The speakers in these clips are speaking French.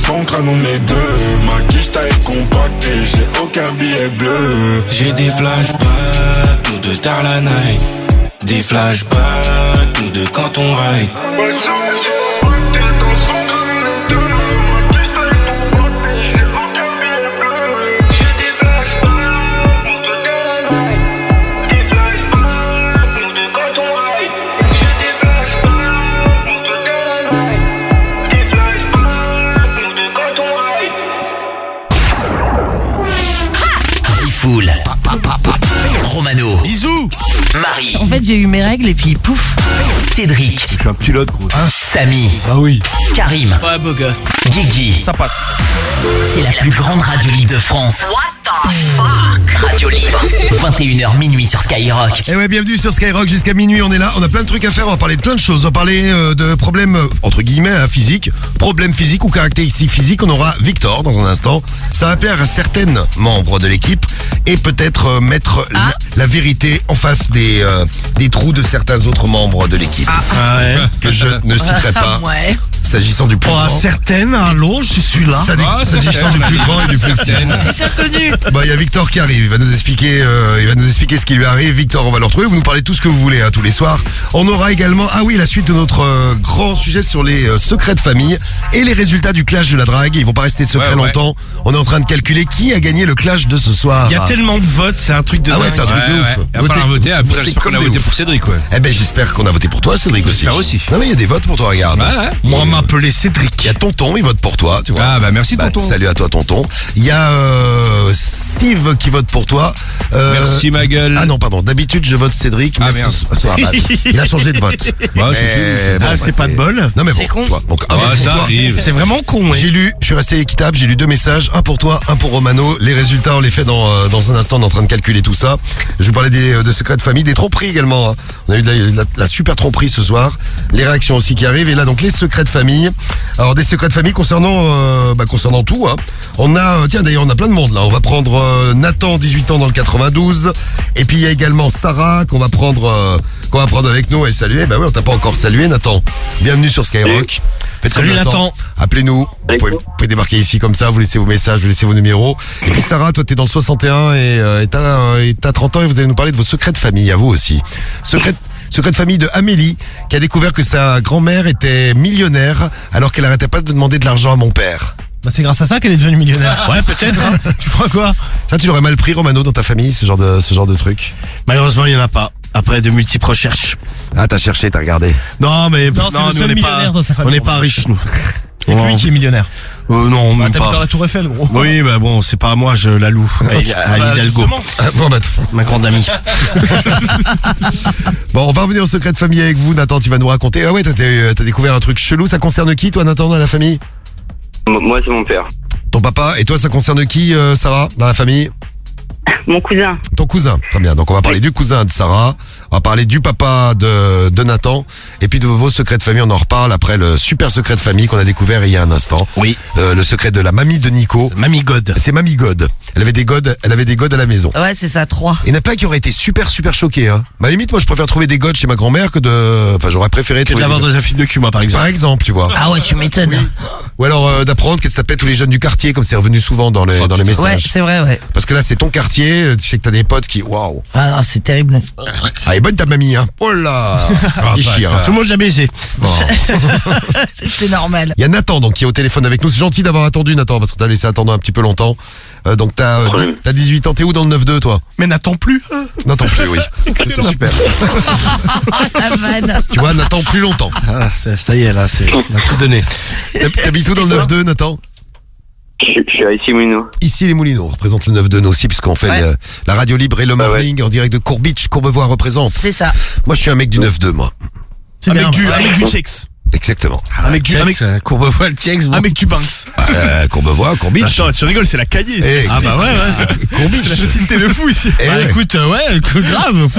fond, crâne on est deux. Ma quiche taille compactée, j'ai aucun billet bleu. J'ai des flashbacks, tout de tard la night. Des flashbacks, tout de quand on ride. Romano. Bisous. Marie. En fait, j'ai eu mes règles et puis pouf. Cédric. Je suis un pilote, gros. Samy. Ah oui. Karim. Ouais, beau gosse. Guigui. Ça passe. C'est la plus grande radio libre de France. What the fuck? Radio libre. 21h minuit sur Skyrock. Et ouais, bienvenue sur Skyrock, jusqu'à minuit on est là, on a plein de trucs à faire, on va parler de plein de choses, on va parler de problèmes, entre guillemets, physiques, problèmes physiques ou caractéristiques physiques, on aura Victor dans un instant, ça va plaire à certaines membres de l'équipe et peut-être mettre la vérité en face des trous de certains autres membres de l'équipe. Ouais. Que je ne citerai pas, Ouais. s'agissant du plus grand. Certaines, allô, je suis là. S'agissant du plus grand et du plus petit. C'est reconnu. Bah, il y a Victor qui arrive, il va nous expliquer ce qui lui arrive. Victor, on va le retrouver, vous nous parlez tout ce que vous voulez tous les soirs. On aura également, la suite de notre grand sujet sur les secrets de famille et les résultats du clash de la drague. Ils vont pas rester secrets longtemps. On est en train de calculer qui a gagné le clash de ce soir. Il y a tellement de votes, c'est un truc de dingue. C'est un truc de ouf. Et à part voter, j'espère qu'on a voté pour Cédric, ouais. Eh ben, j'espère qu'on a voté pour toi, Cédric aussi. J'espère aussi. Non mais il y a des votes pour toi, regarde. Moi, m'appeler Cédric. Il y a Tonton, il vote pour toi, tu vois. Ah bah merci Tonton. Salut à toi Tonton. Il y a Steve qui vote pour toi. Merci ma gueule. Ah non, pardon, d'habitude je vote Cédric, mais merde. ce soir, il a changé de vote. Bah, c'est bon, c'est pas de bol. Non mais C'est bon, con. toi. Donc, ça toi, arrive. C'est vraiment con. j'ai lu, je suis resté équitable, j'ai lu 2 messages, un pour toi, un pour Romano. Les résultats, on les fait dans un instant, on est en train de calculer tout ça. Je vous parlais de secrets de famille, des tromperies également. On a eu de la super tromperie ce soir. Les réactions aussi qui arrivent. Et là, donc, les secrets de famille. Alors, des secrets de famille concernant tout. On a, d'ailleurs, on a plein de monde là. On va prendre Nathan, 18 ans dans le 92. Et puis, il y a également Sarah qu'on va prendre avec nous et saluer. Bah oui, on t'a pas encore salué, Nathan. Bienvenue sur Skyrock. Faites Salut, comme Nathan. Appelez-nous. Vous pouvez débarquer ici comme ça, vous laissez vos messages, vous laissez vos numéros. Et puis Sarah, toi t'es dans le 61 et t'as 30 ans et vous allez nous parler de vos secrets de famille, à vous aussi. Secret de famille de Amélie, qui a découvert que sa grand-mère était millionnaire alors qu'elle arrêtait pas de demander de l'argent à mon père. Bah, c'est grâce à ça qu'elle est devenue millionnaire. Ouais, peut-être. Tu crois quoi? Ça, tu l'aurais mal pris, Romano, dans ta famille, ce genre de truc? Malheureusement, il y en a pas. Après de multiples recherches. Ah, t'as cherché, t'as regardé. Non, mais Non, c'est le seul millionnaire dans sa famille. On n'est pas riches, nous. Et lui qui est millionnaire. Non, même T'habites dans pas. la Tour Eiffel, gros. Oui, bah bon, c'est pas moi, je la loue. À Hidalgo. Ma grande amie. Bon, on va revenir au secret de famille avec vous. Nathan, tu vas nous raconter. Ah ouais, t'as découvert un truc chelou. Ça concerne qui, toi, Nathan, dans la famille? Moi, c'est mon père. Ton papa. Et toi, ça concerne qui, Sarah, dans la famille? Mon cousin. Ton cousin, très bien. Donc on va parler du cousin de Sarah, on va parler du papa de Nathan, et puis de vos secrets de famille, on en reparle après le super secret de famille qu'on a découvert il y a un instant. Oui. Le secret de la mamie de Nico. Mamie God. C'est Mamie God. Elle avait des godes à la maison. Ouais, c'est ça, 3. Il n'y en a pas qui auraient été super choqués, hein. Mais à la limite, moi je préfère trouver des godes chez ma grand-mère j'aurais préféré Que trouver d'avoir des dans un film de cul, moi, par exemple. par exemple, tu vois. Ah ouais, tu m'étonnes. Ou alors d'apprendre qu'elle s'appelle tous les jeunes du quartier, comme c'est revenu souvent dans les messages. Ouais, c'est vrai, ouais. Parce que là, c'est ton quartier, tu sais que t'as des potes qui, waouh. Ah non, c'est terrible. Ah, elle est bonne ta mamie, hein. Oh là, déchire. Tout le monde l'a baisé. Bon. C'était normal. Il y a Nathan donc qui est au téléphone avec nous. C'est gentil d'avoir attendu, Nathan, parce que t'as laissé attendre un petit peu longtemps. Donc t'as 18 ans. T'es où dans le 9-2, toi? Mais n'attends plus. Nathan plus, oui. C'est super. La vanne. Tu vois, Nathan plus longtemps. Ah, ça y est, là, on a tout donné. T'habites où dans le 9-2, Nathan? Je suis à Issy-Moulineaux. Ici les Moulineaux, on représente le 9-2 nous aussi, puisqu'on fait la radio libre et le morning en direct de Courbeach. Courbevoie représente. C'est ça. Moi, je suis un mec du 9-2, moi. C'est bien. Un mec du Chex. Exactement. Un mec du Courbevoie, le Chex. Un mec du Banks. Courbevoie, Courbeach. Attends, tu rigoles, c'est la cahier. Eh, Ah bah ouais. Courbeach. C'est la société de fou ici. Eh Bah ouais. écoute, grave.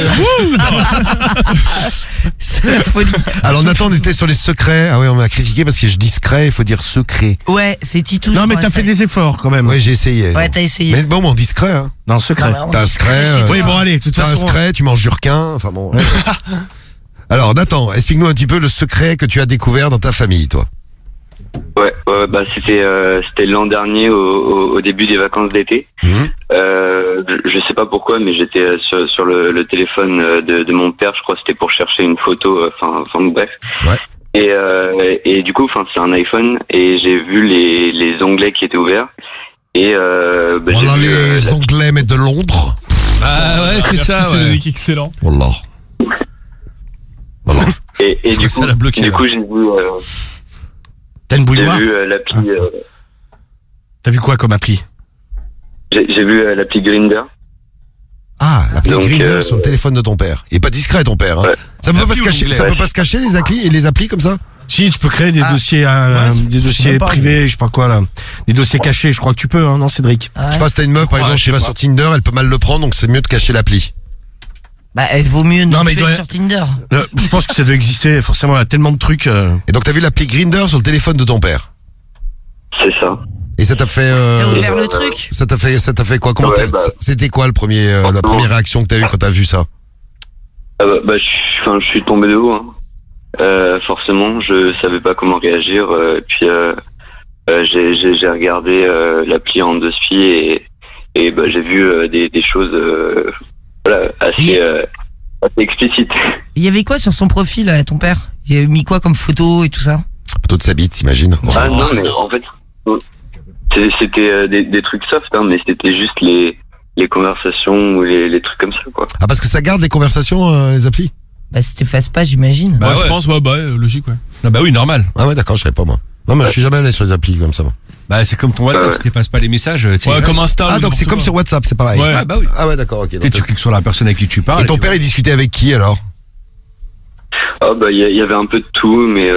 C'est la folie. Alors Nathan, on était sur les secrets. Ah oui, on m'a critiqué parce que je dis discret, il faut dire secret. Ouais, c'est Titou. Non, mais t'as fait des efforts quand même. Ouais, j'ai essayé. Ouais, t'as essayé. Mais bon, discret, hein. Non, secret. Non, mais T'as un secret. Oui, bon, allez, de toute T'as un façon. secret, tu manges du requin. Enfin bon. Alors Nathan, explique-nous un petit peu le secret que tu as découvert dans ta famille, toi. Ouais, bah c'était l'an dernier au début des vacances d'été. Je sais pas pourquoi, mais j'étais sur le téléphone de mon père. Je crois que c'était pour chercher une photo. Enfin bref. Ouais. Et du coup, c'est un iPhone et j'ai vu les onglets qui étaient ouverts. Et Voilà j'ai vu, les Anglais, mais de Londres. Ah ouais, c'est ça, C'est ouais. Cédric, excellent. Voilà. Voilà. Et Je crois du que ça l'a coup, bloqué, là. j'ai vu T'as une bouilloire l'appli. T'as vu quoi comme appli? J'ai vu l'appli Grindr. Ah, l'appli Donc, Grindr sur le téléphone de ton père. Il est pas discret, ton père. Hein. Ouais. Ça peut pas L'appli se ou cacher. l'onglet, Ça ouais. peut pas se cacher les applis comme ça. Si, tu peux créer des dossiers, des dossiers même pas, privés, je sais pas quoi là, des dossiers cachés. Je crois que tu peux, hein, non, Cédric? Je sais pas si t'as une meuf, par exemple, je qui va sais sur Tinder, elle peut mal le prendre, donc c'est mieux de cacher l'appli. Bah, elle vaut mieux Non, non mais mais doit- sur Tinder. Je pense que ça doit exister. Forcément, il y a tellement de trucs. Et donc t'as vu l'appli Grindr sur le téléphone de ton père. C'est ça. Et ça t'a fait. T'as ouvert le truc? Ça t'a fait quoi? Comment Ouais, c'était quoi la première réaction que t'as eue quand t'as vu ça? Je suis tombé de haut. Hein. Forcément, je savais pas comment réagir. Puis j'ai regardé l'appli en dessus et j'ai vu des choses assez explicites. Il y avait quoi sur son profil, ton père? Il avait mis quoi comme photo et tout ça? Photo de sa bite, t'imagines? Ah non, mais en fait, c'était des trucs soft, hein, mais c'était juste les conversations ou les trucs comme ça, quoi. Ah, parce que ça garde les conversations, les applis? Bah, si t'effaces pas, j'imagine. Bah, Ouais, je ouais. pense, logique, ouais. Ah bah oui, normal. Ah ouais, d'accord, je savais pas moi. Non, mais je suis jamais allé sur les applis comme ça. moi. Bah c'est comme ton WhatsApp, Ouais. si t'effaces pas les messages, tu sais, Ouais, il comme reste. Insta. Ah, donc c'est comme sur WhatsApp, c'est pareil. Ouais. Ouais, bah oui. Ah ouais, d'accord, ok. Tu sais, donc- tu cliques sur la personne avec qui tu parles. Et ton puis père, il discutait avec qui alors? Ah bah il y avait un peu de tout, mais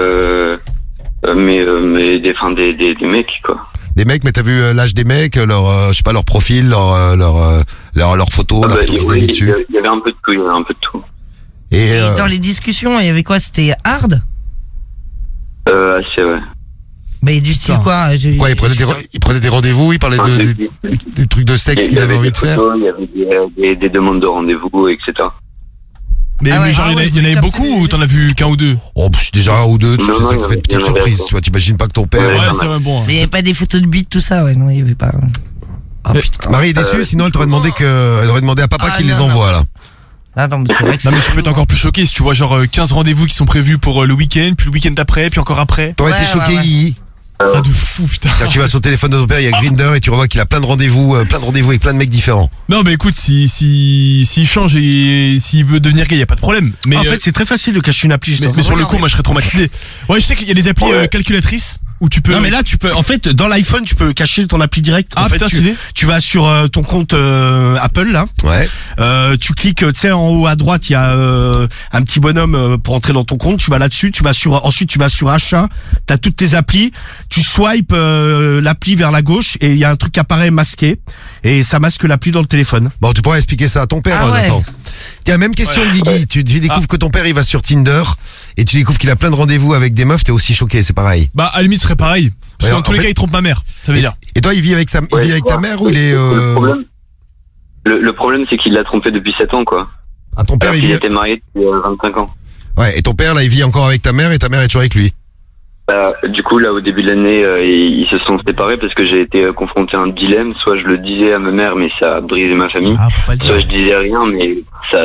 des mecs, quoi. Des mecs, mais t'as vu l'âge des mecs, je sais pas, leur profil, leur photo, la photo qu'ils avaient mis dessus. Il y avait un peu de tout. Et Et dans les discussions, il y avait quoi? C'était hard? Assez, ouais. Bah, du style quoi? quoi, il prenait des rendez-vous, il parlait des trucs de sexe qu'il avait envie de faire. Il y avait des demandes de rendez-vous, etc. Mais, Ah ouais, genre, ah ouais, il y en avait vous beaucoup captez- ou t'en as vu qu'un ou deux? Oh, c'est déjà un ou deux, tu Non, sais non, ça te fait une il y en petite avait, surprise, quoi. tu vois, t'imagines pas que ton père. Ouais, Ouais, pas c'est mal. vrai, bon. Mais il y avait pas des photos de bite, tout ça, ouais, non, il y avait pas. Ah Mais- putain. Marie est déçue, sinon elle t'aurait demandé à papa Ah, qu'il les non, envoie là. Ah non, mais c'est vrai que Non, mais c'est tu peux être relou, encore plus choqué si tu vois genre 15 rendez-vous qui sont prévus pour le week-end, puis le week-end d'après, puis encore après. T'aurais Ouais, été choqué, ouais, ouais. Guigui, Ah, de fou, putain. quand tu vas sur le téléphone de ton père, il y a Grindr et tu revois qu'il a plein de rendez-vous avec plein de mecs différents. Non, mais écoute, s'il change et s'il veut devenir gay, y a pas de problème. Mais En fait, c'est très facile de cacher une appli. mais sur le coup, moi, je serais traumatisé. Ouais, je sais qu'il y a des applis calculatrices où tu peux. Non, mais là, tu peux. En fait, dans l'iPhone, tu peux cacher ton appli direct. Ah, En fait, putain, stylé. tu vas sur ton compte Apple là. Ouais. Tu cliques, tu sais, en haut à droite, il y a un petit bonhomme pour entrer dans ton compte. Tu vas là-dessus. Ensuite, tu vas sur achat. T'as toutes tes applis. Tu swipes l'appli vers la gauche et il y a un truc qui apparaît masqué et ça masque l'appli dans le téléphone. Bon, tu pourrais expliquer ça à ton père, Ah ouais. Nathan. Tiens, même question, Guigui. Tu découvres que ton père, il va sur Tinder et tu découvres qu'il a plein de rendez-vous avec des meufs, t'es aussi choqué, c'est pareil. Bah, à la limite, ce serait pareil. Parce Ouais, que dans tous en les fait- cas, il trompe ma mère. Ça veut dire. Et toi, il vit avec ta mère ou il est Le problème, c'est qu'il l'a trompé depuis 7 ans, quoi. Ah, ton père, Alors il qu'il vit. était marié depuis 25 ans. Ouais, et ton père, là, il vit encore avec ta mère et ta mère est toujours avec lui. Du coup, là, au début de l'année, ils se sont séparés parce que j'ai été confronté à un dilemme. Soit je le disais à ma mère, mais ça a brisé ma famille. Ah, faut pas le Soit dire. je disais rien, mais ça,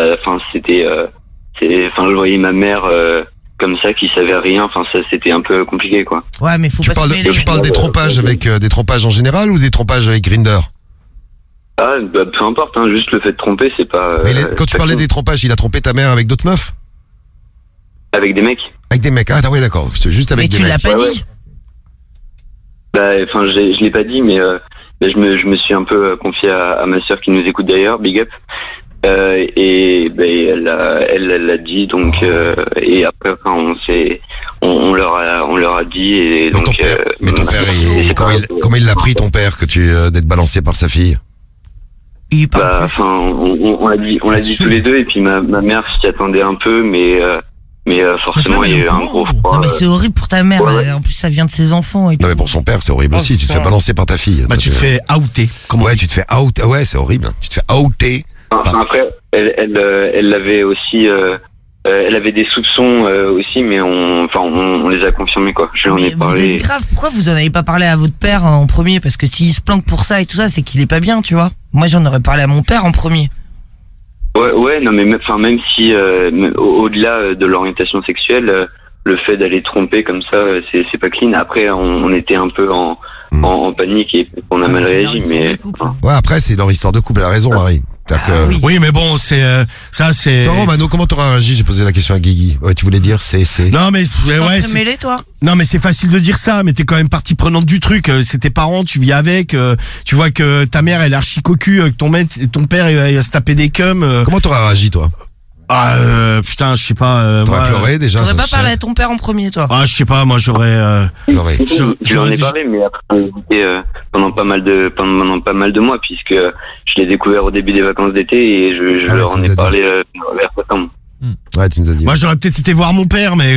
je voyais ma mère comme ça qui savait rien. Enfin, ça, c'était un peu compliqué, quoi. Ouais, mais faut Tu pas se parles, mêler. tu parles des trompages avec des trompages en général ou des trompages avec Grindr? Ah, bah, peu importe, hein, juste le fait de tromper, c'est pas. Mais quand tu pas parlais cool. des trompages, il a trompé ta mère avec d'autres meufs? Avec des mecs. Avec des mecs. Ah, oui, d'accord. C'est juste Mais avec des tu mecs. l'as pas Ouais, dit. Bah, enfin, je l'ai pas dit, mais je me suis un peu confié à ma sœur qui nous écoute d'ailleurs, big up. Et elle l'a dit, donc et après on leur a dit et Mais donc. ton père, et c'est comment il l'a pris ton père que d'être balancé par sa fille? Il parle Bah, plus. enfin, on l'a dit tous les deux et puis ma mère s'y attendait un peu, mais forcément il y a eu un gros froid. Non, mais c'est horrible pour ta mère. Ouais. En plus, ça vient de ses enfants. Et Non, mais pour son père, c'est horrible aussi. Tu te fais balancer par ta fille. Bah, tu te fais outer. Ouais, tu te fais out. Ouais, c'est horrible. Tu te fais outer. Enfin, après, elle l'avait aussi elle avait des soupçons aussi, mais on les a confirmés quoi. Je lui en ai Mais vous parlé. êtes grave, pourquoi vous en avez pas parlé à votre père en premier? Parce que s'il se planque pour ça et tout ça, c'est qu'il est pas bien, tu vois. Moi, j'en aurais parlé à mon père en premier. Ouais, non, mais même si au-delà de l'orientation sexuelle, le fait d'aller tromper comme ça, c'est pas clean. Après, on était un peu en panique et on a mal réagi, mais Ouais, après, c'est leur histoire de couple, elle a raison, Marie. oui. Oui, mais bon, c'est ça, c'est. Toi, Romano, comment t'aurais réagi? J'ai posé la question à Guigui. Ouais, tu voulais dire c'est. Non, mais T'en ouais, serais mêlé, toi? non, mais c'est facile de dire ça, mais t'es quand même partie prenante du truc. C'est tes parents, tu vis avec. Tu vois que ta mère, elle est archi cocu, que ton père, il va se taper des cums. Comment t'aurais réagi, toi? Putain, je sais pas. T'aurais moi, pleuré déjà? T'aurais ça, pas je parlé sais. à ton père en premier, toi? je sais pas, moi j'aurais. Pleurer. je lui en ai parlé, mais après on a hésité pendant pas mal de mois, puisque je l'ai découvert au début des vacances d'été et je Ah ouais, leur tu en nous ai as parlé vers septembre. Ouais, tu nous as dit. Moi j'aurais peut-être été voir mon père, mais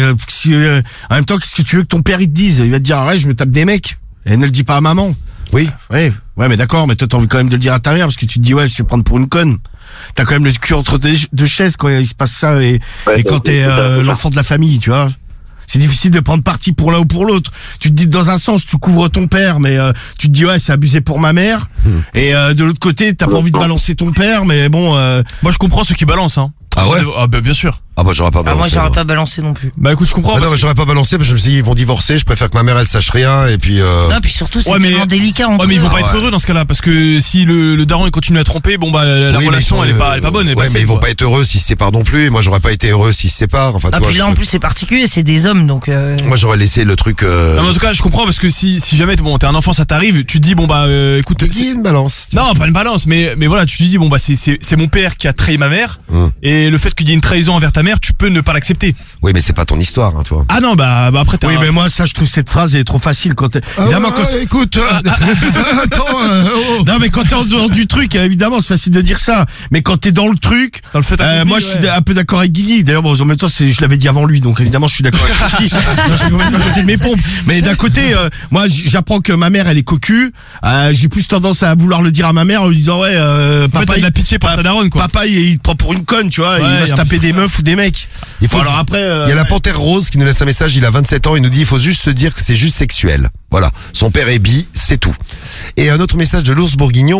en même temps, qu'est-ce que tu veux que ton père il te dise? Il va te dire, ouais, je me tape des mecs. Et ne le dis pas à maman. Oui. Ouais, mais d'accord, mais toi t'as envie quand même de le dire à ta mère parce que tu te dis, ouais, je vais prendre pour une conne. T'as quand même le cul entre deux chaises quand il se passe ça et quand t'es l'enfant de la famille, tu vois. C'est difficile de prendre parti pour l'un ou pour l'autre. Tu te dis dans un sens, tu couvres ton père, mais tu te dis ouais, c'est abusé pour ma mère. Et de l'autre côté, t'as pas envie de balancer ton père, mais bon. Moi, je comprends ceux qui balancent, hein. Ah ouais? Ah, bah, bien sûr. Ah bah j'aurais pas balancé. Moi, j'aurais pas balancé non plus. Bah, écoute, je comprends. Ah non, parce mais que- j'aurais pas balancé parce que je me suis dit, ils vont divorcer, je préfère que ma mère elle sache rien et puis Non, puis surtout, c'est Ouais, mais- tellement délicat entre Ouais, mais ils vont eux. pas être ouais. heureux dans ce cas-là, parce que si le daron il continue à tromper, bon bah la Oui, mais relation ils elle sont, est pas bonne. Elle est ouais, pas mais safe, ils vont quoi. pas être heureux s'ils se séparent non plus. Et moi, j'aurais pas été heureux s'ils se séparent. Enfin, tu Ah, vois, puis là, en plus, c'est particulier, c'est des hommes, donc. moi, j'aurais laissé le truc. Non, mais en tout cas, je comprends parce que si jamais bon, t'es un enfant, ça t'arrive, tu te dis bon bah écoute, Guigui, une balance. non pas une balance, mais voilà, tu te dis bon bah c'est mon père qui a trahi ma mère et le fait qu'il y ait une trahison envers ta mère, tu peux ne pas l'accepter. Oui, mais c'est pas ton histoire, hein, toi. Ah non bah après t'as Oui, un- mais moi ça, je trouve cette phrase elle est trop facile quand évidemment quand. Écoute, attends, Non, mais quand t'es en dehors du truc, évidemment, c'est facile de dire ça. Mais quand t'es dans le truc, Dans le fait accompli, moi, je suis ouais. un peu d'accord avec Guigui. D'ailleurs, bon, en même temps, je l'avais dit avant lui, donc évidemment, je suis d'accord avec ce que je dis. Non, je suis complètement à côté de mes pompes. Mais d'un côté, moi, j'apprends que ma mère, elle est cocu. J'ai plus tendance à vouloir le dire à ma mère en lui disant, ouais, En fait, papa, t'as de la pitié pour ta daronne, quoi. papa, il te prend pour une conne, tu vois. Ouais, il va y se a un taper peu- des meufs ou des mecs. Il faut. Bon, alors après, Il y a la panthère rose qui nous laisse un message. Il a 27 ans. Il nous dit, il faut juste se dire que c'est juste sexuel. Voilà. Son père est bi, c'est tout. Et un autre message de l'ours bourguignon.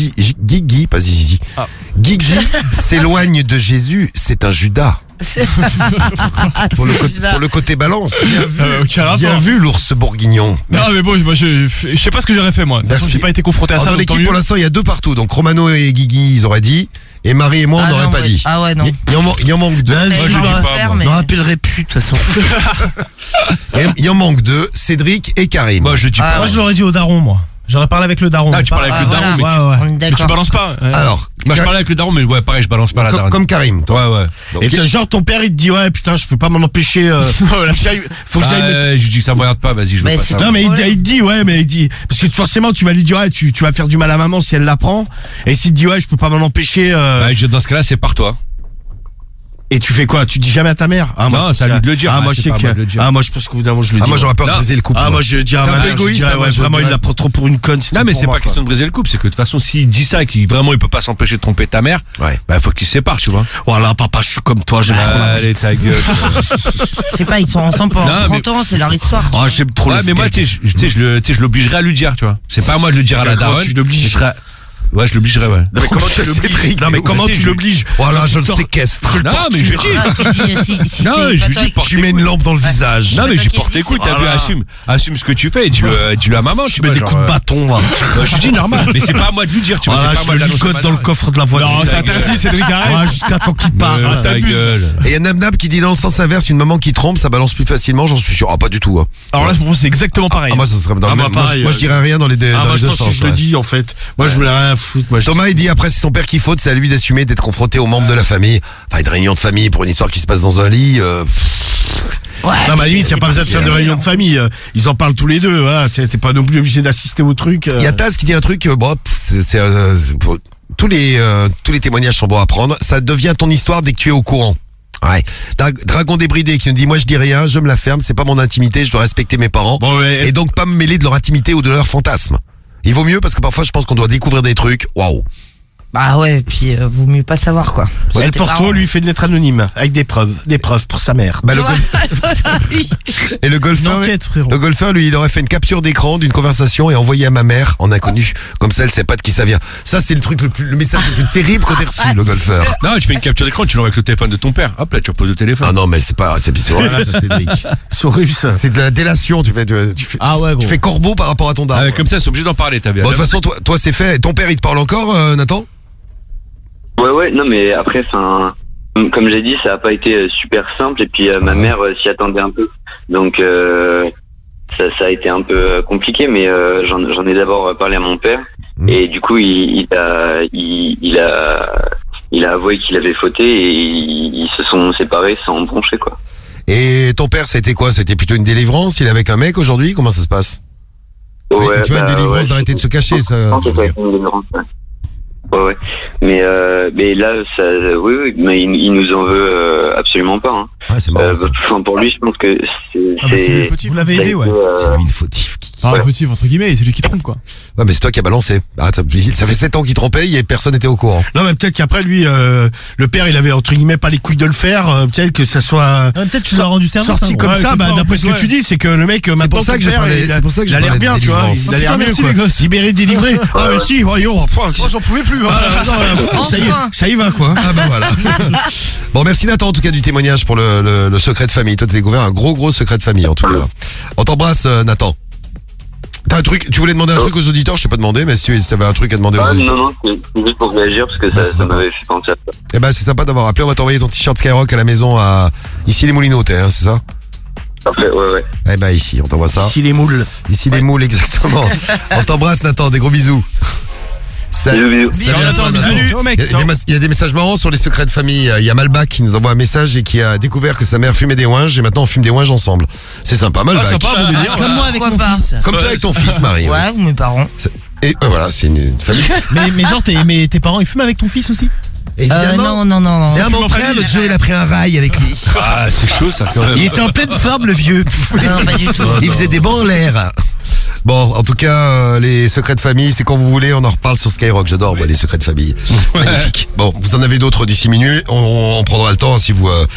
Guigui, pas Zizi. Ah. Guigui s'éloigne de Jésus. C'est un Judas. Pour le côté balance. Bien vu. aucun rapport. Bien vu, l'ours bourguignon. Non mais bon, moi je sais pas ce que j'aurais fait moi. De toute façon, Merci. j'ai pas été confronté à Alors, ça. dans donc tant l'équipe, mieux. pour l'instant, il y a 2 partout. Donc, Romano et Guigui, ils auraient dit. Et Marie et moi, on n'aurait pas dit. Ah ouais, non. Il en manque 2. T'avais je pas dis envie de pas, faire, moi. mais- on rappellerait plus, de toute façon. Il en manque 2. Cédric et Karim. Moi, je dis Ah, pas. Moi, je l'aurais dit au daron, moi. J'aurais parlé avec le daron. Ah, tu parles avec Ah, le daron, voilà. mais Ouais, ouais. On est Mais tu d'accord. balances pas. Alors, moi je parlais avec le daron, mais ouais, pareil, je balance pas la daronne. comme Karim. toi. Ouais, ouais. Donc, Et genre, ton père, il te dit, ouais, putain, je peux pas m'en empêcher. Faut que j'aille mettre. Je dis que ça me regarde pas, vas-y, je veux Mais pas c'est ça. Non mais il problème. te dit ouais mais il dit parce que forcément tu vas lui dire ouais, tu vas faire du mal à maman si elle l'apprend et s'il te dit ouais je peux pas m'en empêcher Dans ce cas-là, c'est par toi. et tu fais quoi, tu dis jamais à ta mère? Non, je c'est à pense lui de le dire. Ah Ah, moi je c'est sais pas à que moi de le dire. moi je pense qu'au bout d'un moment je le Ah, dis. moi, j'aurais peur de Non. briser le couple. moi je dis à C'est ma un peu mère, je égoïste, dis, hein, ouais, moi, je vraiment il dirais. la prend trop pour une conne. Non, mais c'est pas question de briser le couple, c'est que de toute façon, s'il dit ça et qu'il vraiment il peut pas s'empêcher de tromper ta mère, Ouais. bah faut qu'il se sépare, tu vois. Voilà papa je suis comme toi, j'aime trop la Allez, bite. ta gueule. Je sais pas, ils sont ensemble pendant Non, 30 ans, c'est leur histoire. Oh j'aime trop Ouais, le mais moi, skate. je l'obligerais à lui dire, tu vois. C'est pas à moi de le dire à la Comment daronne. tu l'obliges? Je serais- Ouais, je l'obligerais, ouais. Non mais comment tu l'obliges? Non mais comment tu l'obliges? Voilà, je le séquestre. Non, mais je dis. Ah, tu dis, si Non, c'est je pas lui toi dis, qui- porte Tu mets une lampe dans le visage. Non, mais toi j'ai qui porté dis, écoute, c'est- t'as vu, Voilà. assume ce que tu fais et dis-le à maman, Je tu mets vois. des genre, coups de bâton va. Je lui dis normal, mais c'est pas à moi de lui dire, tu vois. Voilà, C'est pas à je moi me de l'annoncer licote dans le maintenant. coffre de la voiture. Non, c'est interdit, Cédric, arrête. Ouais, jusqu'à temps qu'il parle. Ta t'abuses. gueule. Et il y a Nab qui dit dans le sens inverse, une maman qui trompe, ça balance plus facilement, j'en suis sûr. Ah, pas du tout. Hein. Alors là, pour moi, c'est exactement pareil. Ah, moi, ça serait dans Ah, le moi, même. Moi, pareil, je dirais rien dans les deux, Ah dans moi les je deux pense que sens. je le ouais. dis en fait. Moi je voulais rien foutre. Moi, je- Thomas, il dit après, c'est son père qui faute, c'est à lui d'assumer d'être confronté aux membres de la famille. Enfin, une réunion de famille pour une histoire qui se passe dans un lit. Ouais, Non, mais à la limite, il n'y a pas besoin de faire de particulier. réunion de famille. Ils en parlent tous les deux. Voilà. T'es pas non plus obligé d'assister au truc. Il y a Taz qui dit un truc, bon, pour- tous les témoignages sont bons à prendre. Ça devient ton histoire dès que tu es au courant. Ouais. Dragon débridé qui nous dit, moi je dis rien, je me la ferme, c'est pas mon intimité, je dois respecter mes parents. Bon, ouais. Et donc pas me mêler de leur intimité ou de leur fantasme. Il vaut mieux parce que parfois je pense qu'on doit découvrir des trucs. Waouh. Bah ouais, puis vaut mieux pas savoir quoi. Ouais, C'était Porto marrant. lui fait une lettre anonyme avec des preuves pour sa mère. Bah, Oui. et le Une golfeur, enquête, frérot. le golfeur, lui, il aurait fait une capture d'écran d'une conversation et envoyé à ma mère en inconnu. Comme ça, elle sait pas de qui ça vient. Ça, c'est le truc le message le plus terrible qu'on ait reçu, le golfeur. Non, tu fais une capture d'écran, tu l'envoies avec le téléphone de ton père. Hop là, tu reposes le téléphone. Ah non, mais c'est voilà, ça, Cédric. Sont russe. C'est de la délation, tu fais Ah ouais, tu gros. fais corbeau par rapport à ton dard. Ah, comme ça, c'est obligé d'en parler, t'as bien. Bon, de toute façon, toi, c'est fait. Ton père, il te parle encore, Nathan? Ouais, non, mais après, enfin, comme j'ai dit, ça a pas été super simple, et puis ma mère s'y attendait un peu. Donc, ça a été un peu compliqué, mais j'en ai d'abord parlé à mon père, et du coup, il a avoué qu'il avait fauté, et ils se sont séparés sans broncher, quoi. Et ton père, ça a été quoi? Ça a été plutôt une délivrance? Il est avec un mec aujourd'hui? Comment ça se passe? Ouais, tu vois, une délivrance d'arrêter de se cacher, ça. Non, c'est pas une délivrance, ouais. Ouais. Mais là, ça, oui, mais il nous en veut absolument pas. Hein. Ah, c'est marrant. Ça. Enfin, pour lui, je pense que Ah bah, c'est lui le fautif. Vous l'avez l'avez aidé, ouais. C'est lui le fautif. Enfin, le fautif, entre guillemets, c'est lui qui trompe, quoi. Ouais, mais c'est toi qui as balancé. Ah, ça fait 7 ans qu'il trompait et personne n'était au courant. Non, mais peut-être qu'après lui, le père, il avait entre guillemets pas les couilles de le faire. Peut-être que ça soit Peut-être tu l'as rendu service. sorti hein, comme ouais, ça. quelque Bah, part, d'après en ce fait, que tu dis, c'est que le mec maintenant pour ça ton que je père, parlais- il a- c'est pour ça que je il a l'air parlais de bien, tu vois. délivrance. Il a l'air mieux, Merci, quoi. les gosses. Libéré, délivré. Ah, mais si, voyons. Enfin, Oh, j'en pouvais plus. ça y est, Enfin. ça y va, quoi. Ah bah voilà. Bon, merci Nathan en tout cas du témoignage pour le secret de famille. Toi, t'as découvert un gros secret de famille en tout cas. Là. On t'embrasse Nathan. T'as un truc, tu voulais demander un truc aux auditeurs, je t'ai pas demandé, mais si tu avais un truc à demander aux Ah, auditeurs. non, c'est juste pour réagir, parce que Bah, c'est ça sympa. m'avait fait penser à ça. Eh ben c'est sympa d'avoir appelé, on va t'envoyer ton t-shirt Skyrock à la maison à ici les Moulineaux, hein, c'est ça? Parfait, ouais. Eh ben ici, on t'envoie ça. Si les moules. Ici les moules, exactement. On t'embrasse Nathan, des gros bisous. Bisous. Salut, Nathan, Nathan. bisous. Ciao, mec. Il y a des messages marrants sur les secrets de famille. Il y a Malbac qui nous envoie un message et qui a découvert que sa mère fumait des ouinges et maintenant on fume des ouinges ensemble. C'est sympa, Malbac. Ah, sympa, beau délire. Comme moi avec Pourquoi mon pas fils. Comme toi avec ton fils, Marie. Ouais, ou mes parents. Et voilà, c'est une famille. Mais genre, tes parents, ils fument avec ton fils aussi? Évidemment. Non. Et un fume mon en frère, famille. l'autre jour, il a pris un rail avec lui. Ah, c'est chaud ça quand même. Il était en pleine forme, le vieux. Non, pas du tout. Il faisait des bons en l'air. Bon, en tout cas, les secrets de famille, c'est quand vous voulez, on en reparle sur Skyrock. J'adore, moi, les secrets de famille. Magnifique. Bon, vous en avez d'autres d'ici minutes. On prendra le temps hein, si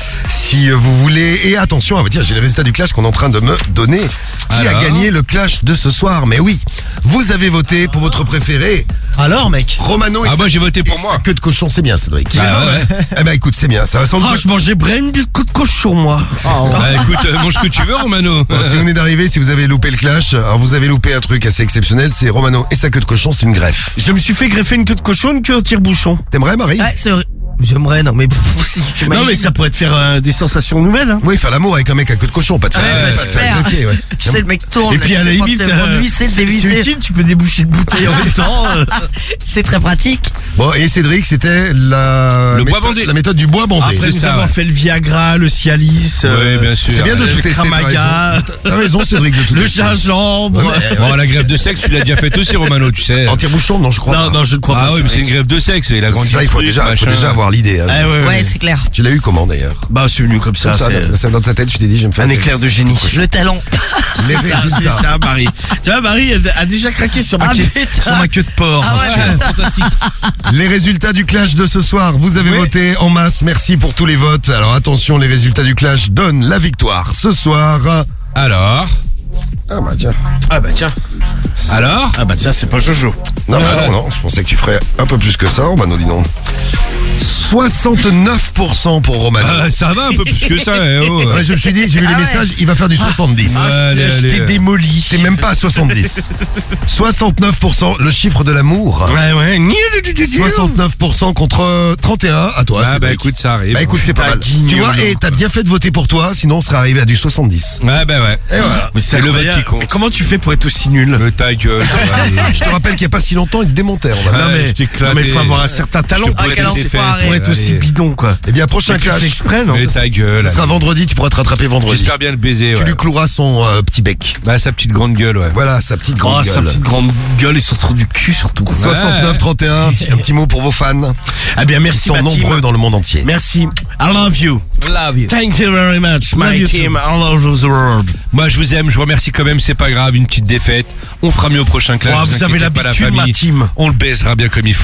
vous voulez. Et attention, ah bah tiens, j'ai les résultats du clash qu'on est en train de me donner. Qui a Alors gagné le clash de ce soir? Mais oui, vous avez voté pour votre préféré. Alors, mec. Romano et Ah, moi, j'ai voté pour et moi. sa queue de cochon, c'est bien, Cédric. Ah ouais. Eh ben écoute, c'est bien. Ça va sans doute. Ah, je mangeais brain coup de cochon, moi. Bah écoute, mange ce que tu veux, Romano. Bon, si vous venez d'arriver, si vous avez loupé le clash, alors vous avez loupé un truc assez exceptionnel, c'est Romano et sa queue de cochon, c'est une greffe. Je me suis fait greffer une queue de cochon, une queue en tire-bouchon. T'aimerais, Marie? Ouais, c'est vrai. J'aimerais, non, mais aussi. Non, mais ça pourrait te faire des sensations nouvelles. Hein. Oui, faire l'amour avec un mec à queue de cochon, pas de faire, Ouais, pas de faire super. greffer, ouais. Tu sais, le mec tourne. Et là, puis à tu la sais pas que limite, c'est le produit, c'est c'est dévissé. utile, tu peux déboucher de bouteille en même temps. C'est très pratique. Bon, et Cédric, c'était Le bois bandé. la méthode du bois bandé. Après c'est nous ça, avoir ouais. fait le Viagra, le Cialis, Oui, bien sûr. c'est bien de le tout tester, t'as Kramaga, raison. T'as raison, Cédric, de tout le tester. gingembre. Ouais, Bon, la greffe de sexe, tu l'as déjà faite aussi, Romano, tu sais. En tire-bouchon, non, je crois Non, pas. non, je ne crois pas. Ah oui, mais c'est une greffe de sexe, il a grandi. Ça, il faut déjà avoir l'idée. hein. Ah, ouais, Ouais, c'est clair. Tu l'as eu comment d'ailleurs? Bah, c'est venu comme ça. Comme ça, C'est dans ta tête, tu t'es dit, je vais me faire un éclair de génie. Le talent. Les C'est ça, résultats. c'est ça, Marie. Tu vois, Marie elle a déjà craqué sur ma, Ah, queue, putain. sur ma queue de porc. Les résultats du clash de ce soir, vous avez voté en masse, merci pour tous les votes. Alors attention, les résultats du clash donnent la victoire ce soir. Alors Ah bah tiens. Ah bah tiens. Alors Ah bah tiens, c'est pas Jojo. Non, bah non, je pensais que tu ferais un peu plus que ça, Romano, dis donc. 69% pour Romano. ça va un peu plus que ça, oh. Ouais, je me suis dit, j'ai vu les messages, il va faire du 70. Allez, Je t'ai allez. démoli. C'est même pas à 70. 69%, le chiffre de l'amour. Ouais, ouais. 69% contre 31 à toi. Ah bah Cédric. écoute, ça arrive. Bah écoute, c'est pas T'as mal. guignolo, Tu vois, et t'as bien fait de voter pour toi, sinon on serait arrivé à du 70. Ouais, bah ouais. Et voilà. Mais c'est le vote incroyable. qui compte. Mais comment tu fais pour être aussi nul? Mais ta gueule. Je te rappelle qu'il y a pas si longtemps, il te démontait. On va Ouais, Non mais, je t'ai éclaté. non, mais il faut avoir un certain talent Je te pour pourrais être, te aussi, défaire, pour être allez. aussi bidon, quoi. Eh bien, prochain Mais tu clash. fais exprès, non? Mais ta gueule. Ce sera vendredi, tu pourras te rattraper vendredi. J'espère bien le baiser, Tu ouais. lui cloueras son petit bec. Bah, sa petite grande gueule, ouais. Voilà, sa petite Oh, grande sa gueule. petite grande gueule et surtout du cul, surtout. 69-31, un petit mot pour vos fans. Ah bien, Ils merci, sont ma team. nombreux dans le monde entier. Merci. I love you. Love you. Thank you very much, Love my you team. I love the world. Moi, je vous aime, je vous remercie quand même, c'est pas grave, une petite défaite. On fera mieux au prochain clash. Oh, vous avez inquiétez pas, la l'habitude, ma famille. team. On le baisera bien comme il faut.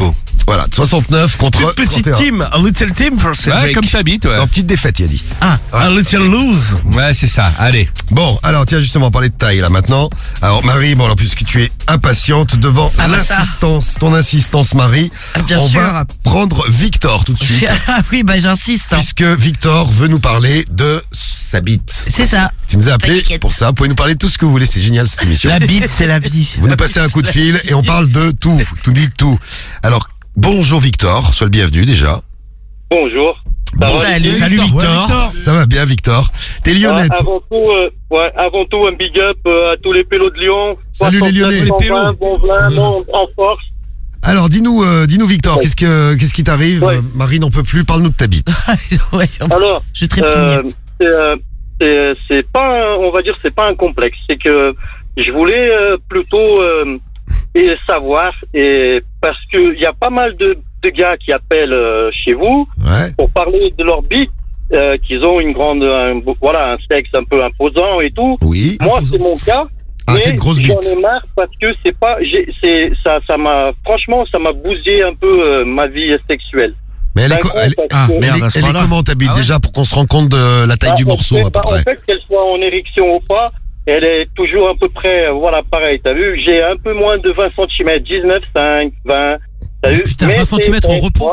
Voilà, 69 contre Une petite 31. team, a little team for Ouais, Cédric. comme t'habites, ouais. Non, petite défaite, il a dit. Ah, a little lose. Ouais, c'est ça. Allez. Bon, alors tiens, justement, on parlait de taille là maintenant. Alors Marie, bon alors puisque tu es impatiente devant Ah bah ça. ton insistance Marie, Bien on sûr. va prendre Victor tout de suite. Ah oui, bah j'insiste. hein. Puisque Victor veut nous parler de sa bite. C'est ça. Tu nous as appelé T'inquiète. pour ça. Vous pouvez nous parler de tout ce que vous voulez. C'est génial cette émission. La bite, c'est la vie. Vous nous passez un coup de fil et on parle de tout. Tout dit tout. Alors, bonjour Victor. Sois le bienvenu déjà. Bonjour. Ça va, Salut. les filles Salut Victor. Ça va bien Victor. T'es lyonnais. toi. Avant tout, un big up à tous les pélos de Lyon. Salut les Lyonnais. Les pélos. Bon vin, bon, en force. Alors, dis-nous Victor, qu'est-ce qui t'arrive? Ouais. Marie n'en peut plus. Parle-nous de ta bite. Ouais, Alors, je vais te réprimer. c'est pas, on va dire, c'est pas un complexe. C'est que je voulais plutôt savoir, et parce que il y a pas mal de gars qui appellent chez vous Ouais. pour parler de leur bite, qu'ils ont un sexe un peu imposant et tout. Oui. Moi, c'est mon cas. Ah, mais t'as une grosse j'en bite. ai marre parce que ça m'a bousillé un peu ma vie sexuelle. Mais elle est, D'un coup, elle, parce que- merde, à ce elle est point-là. comment ta bite Ah ouais. déjà pour qu'on se rende compte de la taille du morceau à peu En près? fait, qu'elle soit en érection ou pas, elle est toujours à peu près, pareil, t'as vu, j'ai un peu moins de 20 cm, 19, 5, 20, t'as vu. Putain, Mais 20 c'est- centimètres en repos?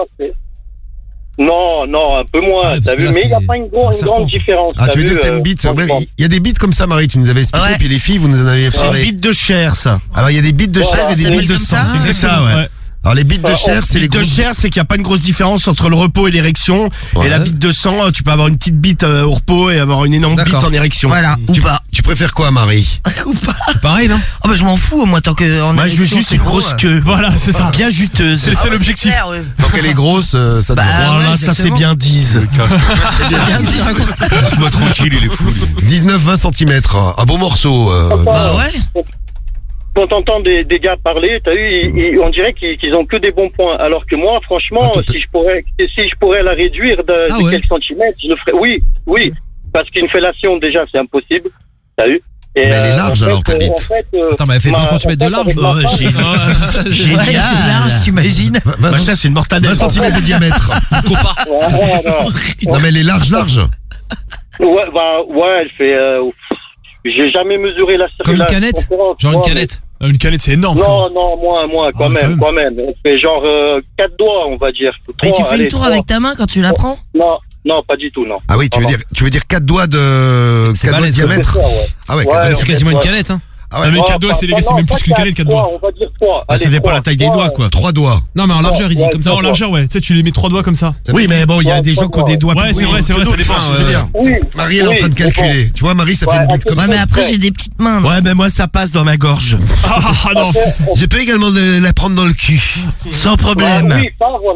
Non, un peu moins, Ah ouais, parce t'as que vu, là, mais il n'y a c'est pas une grande serpent. différence. Ah, tu veux t'as dire vu, que t'as une bite? franchement. Il y a des bites comme ça, Marie, tu nous avais expliqué, Ouais. puis les filles, vous nous en avez C'est une parlé. bite de chair, ça. Alors, il y a des bites de Voilà, chair et ça des bites s'appelle de comme sang. ça. C'est ça, ouais. Alors, les bites de chair, c'est les Bite de grosses. chair, c'est qu'il n'y a pas une grosse différence entre le repos et l'érection. Ouais. Et la bite de sang, tu peux avoir une petite bite au repos et avoir une énorme bite D'accord. en érection. Voilà, ou pas. Tu préfères quoi, Marie? Ou pas. Pareil, non? Oh bah je m'en fous, moi, tant que en Moi, je veux érection, juste c'est une bon, grosse ouais. queue. Voilà, c'est ça. Bien juteuse. C'est le seul objectif. clair, ouais. Tant qu'elle est grosse, ça te Bah, va. Voilà, ouais, ça c'est exactement. bien dise. Laisse-moi tranquille, il est fou. lui. 19-20 cm. Un beau morceau. Bah ouais. Quand t'entends des gars parler, t'as vu, on dirait qu'ils ont que des bons points. Alors que moi, franchement, Ah, tout- si je pourrais la réduire de Ah ouais. quelques centimètres, je le ferais. Oui. Parce qu'une fellation, déjà, c'est impossible. T'as vu? Et, Mais elle est large, en alors, ta bite. Attends, mais elle fait 20 centimètres de large. Oh, Ouais, génial. t'es large, t'imagines. Bah, ça, c'est une mortadelle. 20 cm de diamètre. Non, mais elle est large. Ouais, elle fait. J'ai jamais mesuré la Comme une la canette? circonférence, Genre une moi, canette. Une canette, c'est énorme. mais- frère. Non, moi, quand Ah, même. Elle fait genre 4 doigts, on va dire. Et tu Trois, fais allez, le tour trois. avec ta main quand tu la prends? Non, pas du tout, non. Ah oui, tu veux dire 4 doigts de C'est 4 doigts de balèze, quoi. diamètre? Ouais. Ah ouais, Ouais, 4 doigts de C'est ouais. quasiment une canette, hein. Ah ouais. Mais 4 doigts, c'est non, même plus pas qu'une canette, 4 doigts. On va dire 3. Ah, ça dépend de la taille des doigts, quoi. 3 doigts. Non, mais en largeur, il dit Ouais, comme ça. En ouais. largeur, ouais. Tu sais, tu les mets 3 doigts comme ça. Oui, mais bon, il y a Ouais, des gens qui ont des doigts Ouais, plus c'est vrai, gros ça que dépend. d'autres, je veux dire. Oui. Marie, elle est en train de calculer. Tu vois, Marie, ça fait une bite comme Ouais, ça. mais après, j'ai des petites mains. Ouais, mais moi, ça passe dans ma gorge. Ah non. Je peux également la prendre dans le cul. Sans problème. Oui,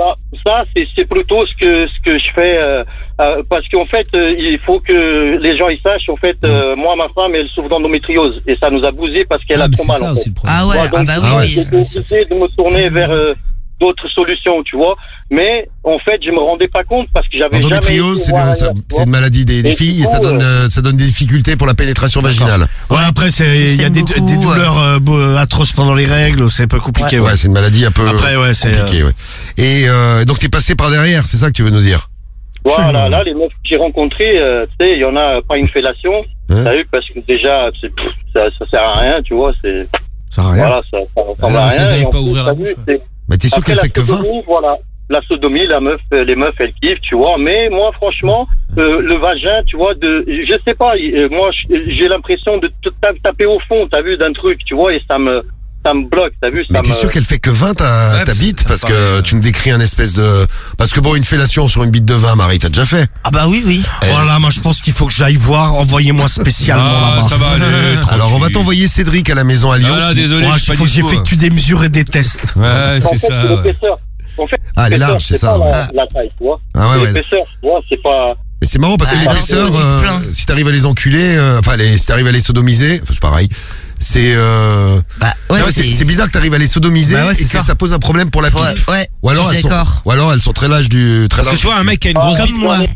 ça, c'est plutôt ce que je fais, parce qu'en fait, il faut que les gens ils sachent. En fait, moi, ma femme, elle souffre d'endométriose et ça nous a bousillé parce qu'elle a trop mal. En fait. le problème. Ah ouais, Ouais, donc, bah ah oui. J'ai décidé de me tourner vers d'autres solutions, tu vois. Mais en fait, je me rendais pas compte parce que j'avais jamais. L'endométriose, été voir ailleurs, tu c'est vois. une maladie des Et filles du et ça coup, donne des difficultés pour la pénétration vaginale. Ouais, après, il y a J'aime des beaucoup, douleurs atroces pendant les règles, c'est pas compliqué, ouais. Ouais, c'est une maladie un peu Après, ouais, c'est. compliquée. Ouais. Et donc t'es passé par derrière, c'est ça que tu veux nous dire? Voilà, là, les meufs que j'ai rencontrées, tu sais, il y en a pas une fellation. Hein T'as vu, parce que déjà, ça sert à rien, tu vois. C'est Ça a rien. voilà, ça ressemble Ouais, à mais ça, rien. j'arrive Et en pas à plus, ouvrir la t'as vu, bouche, c'est- Mais t'es sûr Après qu'elle la fait que 20? sodomie, voilà. La sodomie, les meufs, elles kiffent, tu vois. Mais moi, franchement, le vagin, tu vois, je sais pas, moi, j'ai l'impression de taper au fond, t'as vu, d'un truc, tu vois, et ça me bloque, t'as vu, Mais t'es sûr qu'elle fait que 20 ta Ouais, bite? ça Parce que paraît, tu me décris un espèce de... Parce que bon, une fellation sur une bite de 20, Marie, t'as déjà fait? Ah bah oui. Voilà, moi, je pense qu'il faut que j'aille voir. Envoyez-moi spécialement Ah, là-bas. ça va aller. Alors on va t'envoyer Cédric à la maison à Lyon. Ah là, désolé, Moi, je suis il pas faut que dispo. j'effectue des mesures et des tests. Ouais, En c'est fait, ça. c'est ouais. l'épaisseur. En fait, Ah, elle est l'épaisseur, large, c'est ça, pas ouais. la taille, tu vois. Ah ouais, ouais. L'épaisseur, tu vois, c'est pas. Mais c'est marrant parce que Ah, l'épaisseur, non, c'est plein. si t'arrives à les enculer, si t'arrives à les sodomiser, enfin c'est pareil. C'est Bah ouais, non, c'est bizarre que t'arrives à les sodomiser Bah ouais, et c'est que ça. ça pose un problème pour la pipe. Ouais, Ou alors je suis d'accord. elles sont très larges Parce que tu vois, un mec qui a une grosse Ah, bite, moi.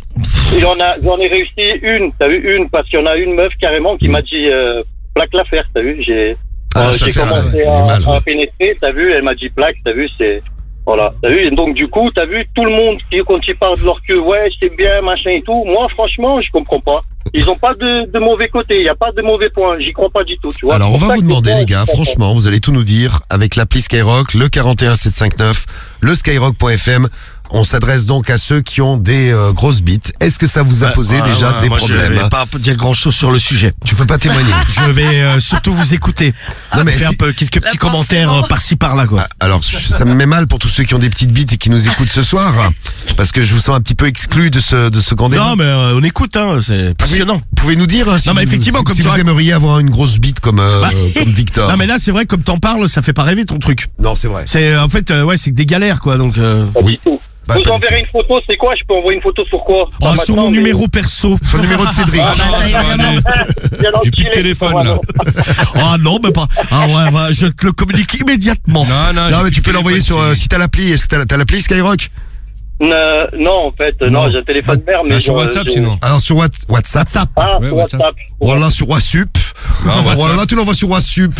J'en ai réussi une, t'as vu, parce qu'il y en a une meuf carrément qui m'a dit plaque l'affaire, t'as vu, j'ai Ah, lâche j'ai l'affaire, commencé elle est mal. à pénétrer, t'as vu, elle m'a dit plaque, t'as vu, c'est Voilà, t'as vu, et donc du coup, t'as vu tout le monde quand ils parlent de leur queue, ouais, c'est bien, machin et tout. Moi, franchement, je comprends pas. Ils ont pas de mauvais côté, il y a pas de mauvais points, j'y crois pas du tout, tu vois. Alors, on C'est pour va ça vous que demander, moi, les gars, je comprends. franchement, vous allez tout nous dire avec l'appli Skyrock, le 41759, le skyrock.fm. On s'adresse donc à ceux qui ont des grosses bites. Est-ce que ça vous a posé déjà des moi, problèmes? Je vais pas dire grand-chose sur le sujet. Tu peux pas témoigner. Je vais surtout vous écouter. Non, mais faire un si- peu quelques petits commentaires par-ci par-là, quoi. Alors, ça me met mal pour tous ceux qui ont des petites bites et qui nous écoutent ce soir, parce que je vous sens un petit peu exclu de ce grand débat. Non, mais on écoute, hein, c'est passionnant. Pouvez nous dire si Non, mais vous, effectivement, si, comme si tu vous racontes- aimeriez avoir une grosse bite comme Victor. Non, mais là, c'est vrai, comme t'en parles, ça fait pas rêver ton truc. Non, c'est vrai. C'est en fait, ouais, c'est que des galères, quoi. Donc, oui. Bah, Vous enverrez une photo, c'est quoi? Je peux envoyer une photo sur quoi? Oh, sur mon numéro perso. Sur le numéro de Cédric. Ah, bah, ça, évidemment. J'ai plus de téléphone là. Ah non, mais pas. Ah ouais, bah, je te le communique immédiatement. Non, Non, mais tu peux l'envoyer sur si t'as l'appli. Est-ce que t'as l'appli Skyrock? Non, en fait, non, j'ai un téléphone mère, mais sur WhatsApp sinon. Alors sur WhatsApp. Ah, Ouais, sur WhatsApp. WhatsApp. Voilà, sur WhatsApp. Voilà, là tu l'envoies sur WhatsApp.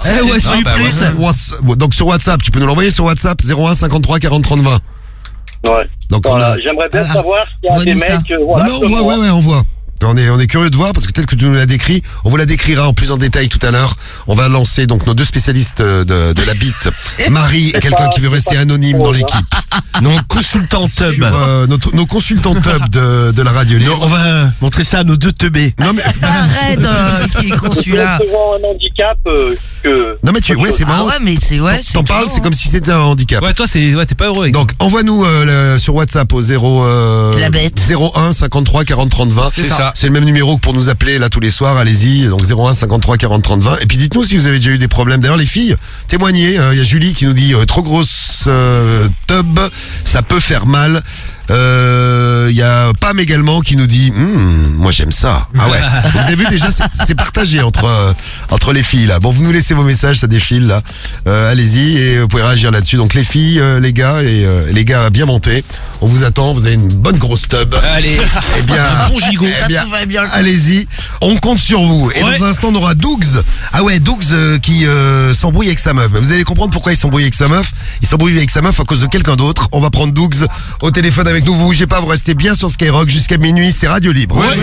Donc sur WhatsApp, tu peux nous l'envoyer sur WhatsApp 01 53 40 30 20. Ouais. Donc Voilà, j'aimerais bien savoir s'il y a des mecs. Voilà, non, mais on voit. On est curieux de voir parce que tel que tu nous l'as décrit, on vous la décrira en plus en détail tout à l'heure. On va lancer donc nos deux spécialistes de la bite, Marie et quelqu'un qui veut rester anonyme dans l'équipe. Nos consultants tub. Nos consultants tub de la radio libre. On va montrer ça à nos deux teubés. Non mais Arrête, qui est con celui-là. Devant un handicap que. non mais ouais c'est marrant. Ah ouais, mais c'est ouais. T'en parles, c'est comme si c'était un handicap. Ouais, toi, t'es pas heureux avec Donc envoie-nous sur WhatsApp au 01 53 40 30 20. C'est ça. C'est le même numéro que pour nous appeler là tous les soirs. Allez-y. Donc 01 53 40 30 20. Et puis dites-nous si vous avez déjà eu des problèmes. D'ailleurs les filles, témoignez. Il y a Julie qui nous dit trop grosse tub, ça peut faire mal. Il y a Pam également qui nous dit moi j'aime ça. Ah ouais. Vous avez vu déjà c'est partagé entre les filles là. Bon vous nous laissez vos messages, ça défile là. Allez-y et vous pouvez réagir là-dessus. Donc les filles, les gars et les gars bien montés. On vous attend, vous avez une bonne grosse tub. Allez. Eh bien, Un bon gigot. eh bien, Ça te va bien. allez-y, on compte sur vous. Et Ouais. dans un instant, on aura Dougs. Ah ouais, Dougs qui s'embrouille avec sa meuf. Vous allez comprendre pourquoi il s'embrouille avec sa meuf. Il s'embrouille avec sa meuf à cause de quelqu'un d'autre. On va prendre Dougs au téléphone avec nous. Vous bougez pas, vous restez bien sur Skyrock jusqu'à minuit. C'est Radio Libre. Ouais.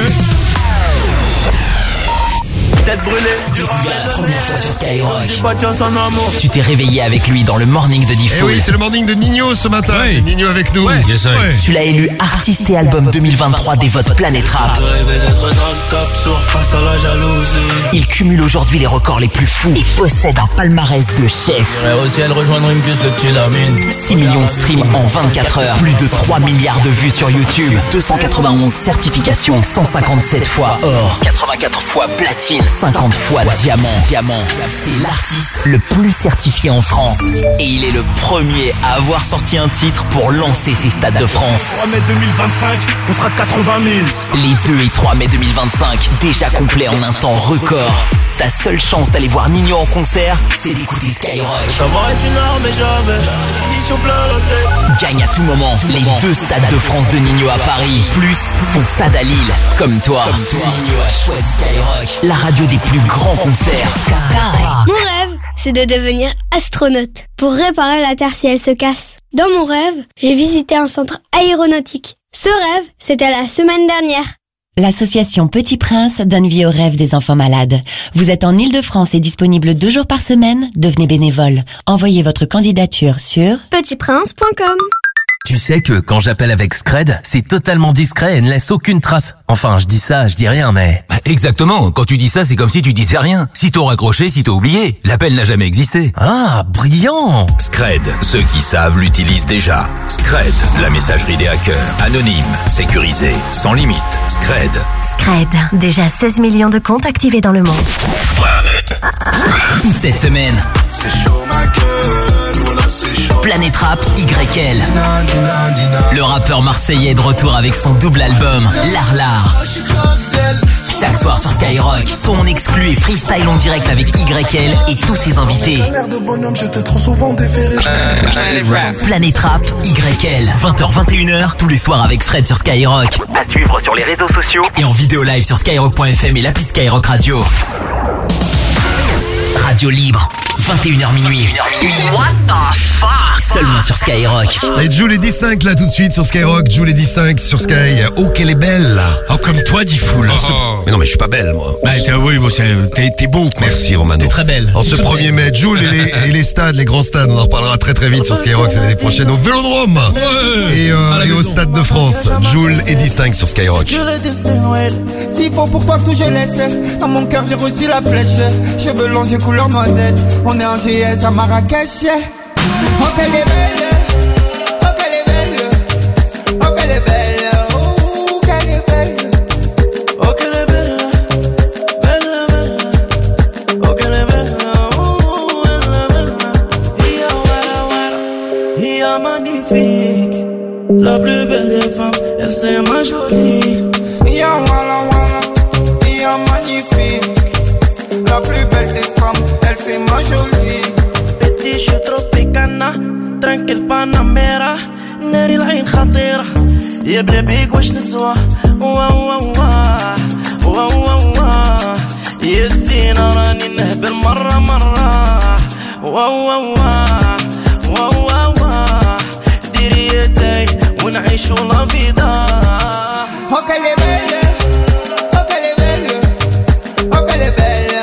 Tête brûlée. Découvert la première fois sur Skyrock. Tu t'es réveillé avec lui dans le morning de Eh Diffoul. oui, c'est le morning de Nino ce matin. Ouais. Nino avec nous. Ouais. Tu l'as élu artiste et album 2023 des votes Planète Rap. Il cumule aujourd'hui les records les plus fous et possède un palmarès de chef. Aussi elle rejoindre une puce le petit Lamine. 6 millions de streams en 24 heures, plus de 3 milliards de vues sur YouTube, 291 certifications, 157 fois or, 84 fois platine, 50 fois diamant. C'est l'artiste le plus certifié en France. Et il est le premier à avoir sorti un titre pour lancer ses stades de France. 3 mai 2025, on sera 80 000. Les 2 et 3 mai 2025, déjà complet en un temps record. Ta seule chance d'aller voir Nino en concert, c'est d'écouter Skyrock. Savoir est une arme et j'avais mission plein la tête. Gagne à tout moment les 2 stades de France de Nino à Paris, plus son stade à Lille. Comme toi, Nino a choisi Skyrock, la radio des plus grands concerts. Mon rêve, c'est de devenir astronaute pour réparer la Terre si elle se casse. Dans mon rêve, j'ai visité un centre aéronautique. Ce rêve, c'était la semaine dernière. L'association Petit Prince donne vie aux rêves des enfants malades. Vous êtes en Ile-de-France et disponible 2 jours par semaine? Devenez bénévole. Envoyez votre candidature sur petitprince.com. Tu sais que quand j'appelle avec Scred, c'est totalement discret et ne laisse aucune trace. Enfin, je dis ça, je dis rien, mais... Exactement, quand tu dis ça, c'est comme si tu disais rien. Si t'as raccroché, si t'as oublié, l'appel n'a jamais existé. Ah, brillant! Scred, ceux qui savent l'utilisent déjà. Scred, la messagerie des hackers. Anonyme, sécurisée, sans limite. Scred. Scred, déjà 16 millions de comptes activés dans le monde. Toute cette semaine, Planète Rap YL. Le rappeur marseillais est de retour avec son double album L'Arlar. Chaque soir sur Skyrock, son exclu et freestyle en direct avec YL et tous ses invités. Planète Rap YL, 20h-21h, tous les soirs avec Fred sur Skyrock. À suivre sur les réseaux sociaux et en vidéo live sur skyrock.fm et l'appli Skyrock Radio. Radio libre, 21h minuit. What the fuck? Seulement sur Skyrock. Et Jul est distinct là tout de suite sur Skyrock. Jul est distinct sur Sky. Oh qu'elle est belle. Oh comme toi Diffoul. Mais non mais je suis pas belle moi. Bah oui, bon, t'es beau quoi. Merci Romano. T'es très belle. En ce 1er mai, Jul et les stades, les grands stades, on en reparlera très très vite sur Skyrock. C'est l'année prochaine au Vélodrome et au Stade de France. Jul est distinct sur Skyrock. S'il faut pour toi que tout je laisse. Dans mon cœur j'ai reçu la flèche. Cheveux longs, j'ai couleur noisette. On est en GS à Marrakech. Oh qu'elle est belle. Oh qu'elle est belle. Oh qu'elle est belle. Oh qu'elle est belle. Oh qu'elle est belle. Belle, belle. Oh qu'elle est belle. Oh elle est belle. Ia magnifique. La plus belle des femmes. Elle c'est ma jolie. Ia wala wala. Ia magnifique. La plus belle des femmes, elle c'est ma jolie. Petit je tropicana, tranquille Panamera. ناري العين خطيرة يا بلابيك واش نسوى واو واو واو واو واو يا زينة راني نهبل مرة مرة واو واو واو واو واو ديري يدي ونعيشو لا فيدا. Oh qu'elle est belle, oh qu'elle est belle, oh qu'elle est belle.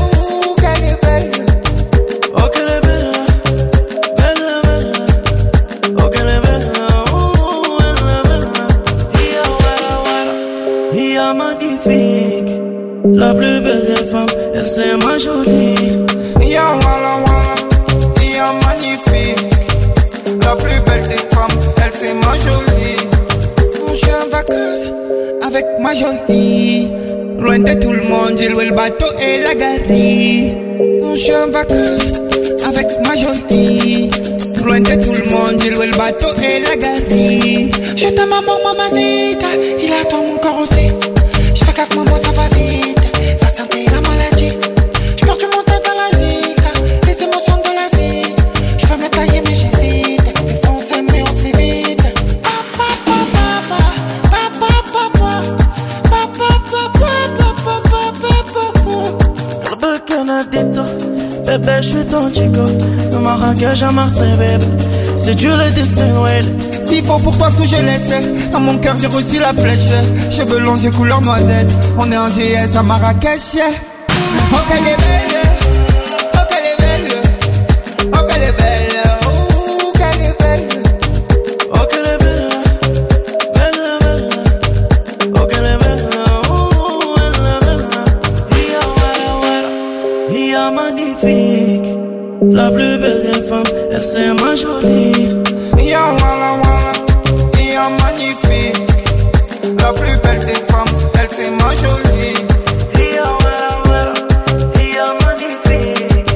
Magnifique, la plus belle des femmes, elle c'est ma jolie. Ya wala wala, ya magnifique, la plus belle des femmes, elle c'est ma jolie. Je suis en vacances avec ma jolie, loin de tout le monde, j'ai loué le bateau et la galerie. Je suis en vacances avec ma jolie, loin de tout le monde, j'ai loué le bateau et la galerie. Je t'aime maman mamacita, il attend mon corps aussi. Gaffe maman ça va vite, la santé et la maladie. Je perds du mon temps dans la zika, les émotions de la vie. Je veux me tailler mais j'hésite, il faut s'aimer aussi vite. Papa papa papa papa papa papa papa papa. قلبك انا ديتو bébé je suis ton chico, de Marrakech à Marseille bébé. C'est Dieu le destin, ouais. S'il faut pour toi que tout je laisse. Dans mon cœur j'ai reçu la flèche. Cheveux longs, j'ai couleur noisette. On est en GS à Marrakech. Oh qu'elle est belle. Oh qu'elle est belle. Oh qu'elle est belle. Oh qu'elle est belle. Oh qu'elle est belle. Belle, belle. Oh qu'elle est belle. Oh elle est belle. Ia wala wala. Ia magnifique. La plus belle des femmes, elle c'est ma jolie. Ya wala wala, ya magnifique. La plus belle des femmes, elle c'est ma jolie. Ya wala wala, ya magnifique.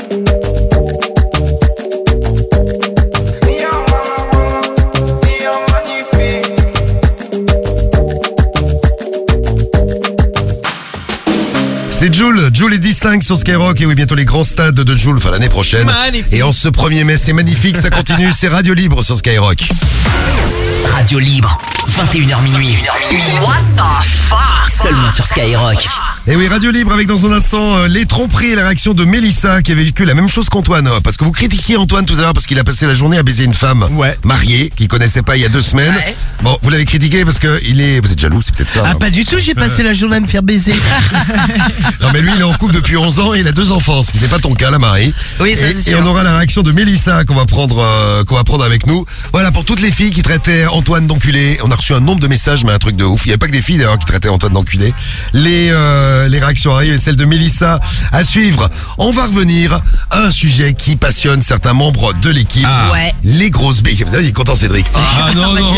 Ya wala wala, ya magnifique. C'est Jul est distinct sur Skyrock. Et oui, bientôt les grands stades de Jul, enfin l'année prochaine. Magnifique. Et en ce 1er mai, c'est magnifique, ça continue, c'est Radio Libre sur Skyrock. Radio Libre, 21h minuit. What the fuck? Seulement sur Skyrock. Et oui, Radio Libre avec dans un instant les tromperies et la réaction de Mélissa qui avait vécu la même chose qu'Antoine. Parce que vous critiquiez Antoine tout à l'heure parce qu'il a passé la journée à baiser une femme mariée qu'il connaissait pas il y a 2 semaines. Ouais. Bon, vous l'avez critiqué parce que vous êtes jaloux, c'est peut-être ça. Ah, pas du tout, j'ai passé la journée à me faire baiser. Non mais lui il est en couple depuis 11 ans et il a 2 enfants, ce qui n'est pas ton cas la Marie. Oui, ça c'est sûr. Et on aura la réaction de Mélissa qu'on va prendre avec nous. Voilà, pour toutes les filles qui traitaient Antoine d'enculé, on a reçu un nombre de messages mais un truc de ouf. Il n'y avait pas que des filles d'ailleurs qui traitaient Antoine d'enculé. Les réactions arrivent et celle de Mélissa à suivre. On va revenir à un sujet qui passionne certains membres de l'équipe. Ah. Ouais. Les grosses billes. Vous avez, il est content Cédric. Ah non, non.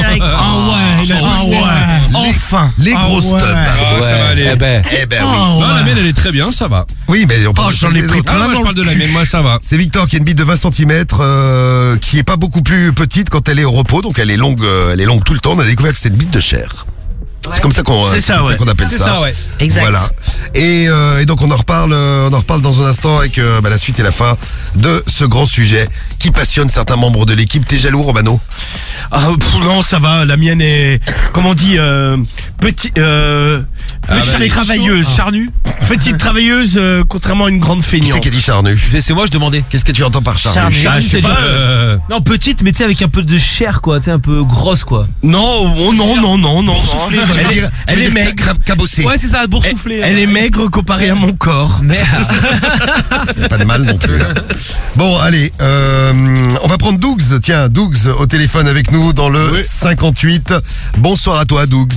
Enfin, les grosses tubs. Ah, ça va aller. Eh ben oui. Non, la mienne elle est très bien, ça va. Oui, mais on parle j'en ai pris plein. Moi je parle de la mienne, moi ça va. C'est Victor qui a une bite de 20 cm qui est pas beaucoup plus petite quand elle est au repos, donc elle est longue tout le temps. On a découvert que c'est une bite de chair. Ouais. C'est comme ça qu'on appelle ça. Ouais. Exact. Voilà. Et donc on en reparle dans un instant avec la suite et la fin de ce grand sujet qui passionne certains membres de l'équipe. T'es jaloux, Romano? Non, ça va. La mienne est, comment on dit, petite travailleuse. Charnue. Petite travailleuse, contrairement à une grande Qui feignante. c'est qui a dit charnu? C'est moi, je demandais. Qu'est-ce que tu entends par charnu? Je sais pas. Non, petite, mais tu sais, avec un peu de chair, quoi. Tu sais, un peu grosse, quoi. Non. Elle est maigre. Cabossée. Ouais, c'est ça, boursouflée. Elle est maigre comparée à mon corps. Merde. Pas de mal non plus. Hein. Bon, allez, on va prendre Dougs. Tiens, Dougs au téléphone avec nous dans le 58. Bonsoir à toi, Dougs.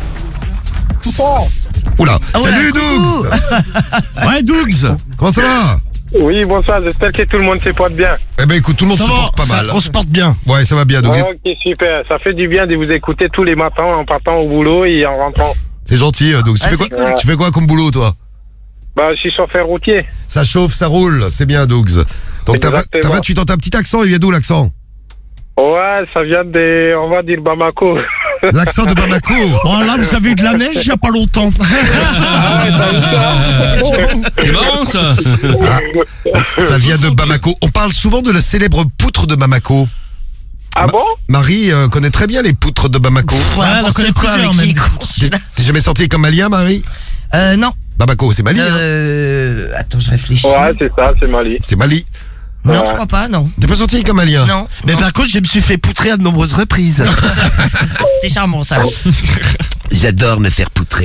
Oula, salut Dougs. Ouais, Dougs. Comment ça va? Oui, bonsoir, j'espère que tout le monde se porte bien. Eh ben écoute, tout le monde se porte pas mal. On se porte bien. Ouais, ça va bien, Dougs. Ok, super. Ça fait du bien de vous écouter tous les matins en partant au boulot et en rentrant. C'est gentil, Dougs. Tu fais quoi? cool. Tu fais quoi comme boulot, toi? Bah, je suis chauffeur routier. Ça chauffe, ça roule, c'est bien, Dougs. Donc t'as 28 ans, t'as un petit accent, il vient d'où l'accent? Ouais, ça vient de, on va dire Bamako. L'accent de Bamako. Oh là, vous avez eu de la neige il y a pas longtemps. C'est marrant, ça. Ça vient de Bamako. On parle souvent de la célèbre poutre de Bamako. Ah bon? Marie connaît très bien les poutres de Bamako. Ouais, on connaît plusieurs même. T'es jamais sorti comme malien, Marie? Non. Bamako, c'est Mali. Attends, je réfléchis. Ouais, c'est ça, c'est Mali. C'est Mali. Non, je crois pas, non. T'es pas sorti comme malien? Non. Mais par contre, je me suis fait poutrer à de nombreuses reprises. C'était charmant, ça. J'adore me faire poutrer.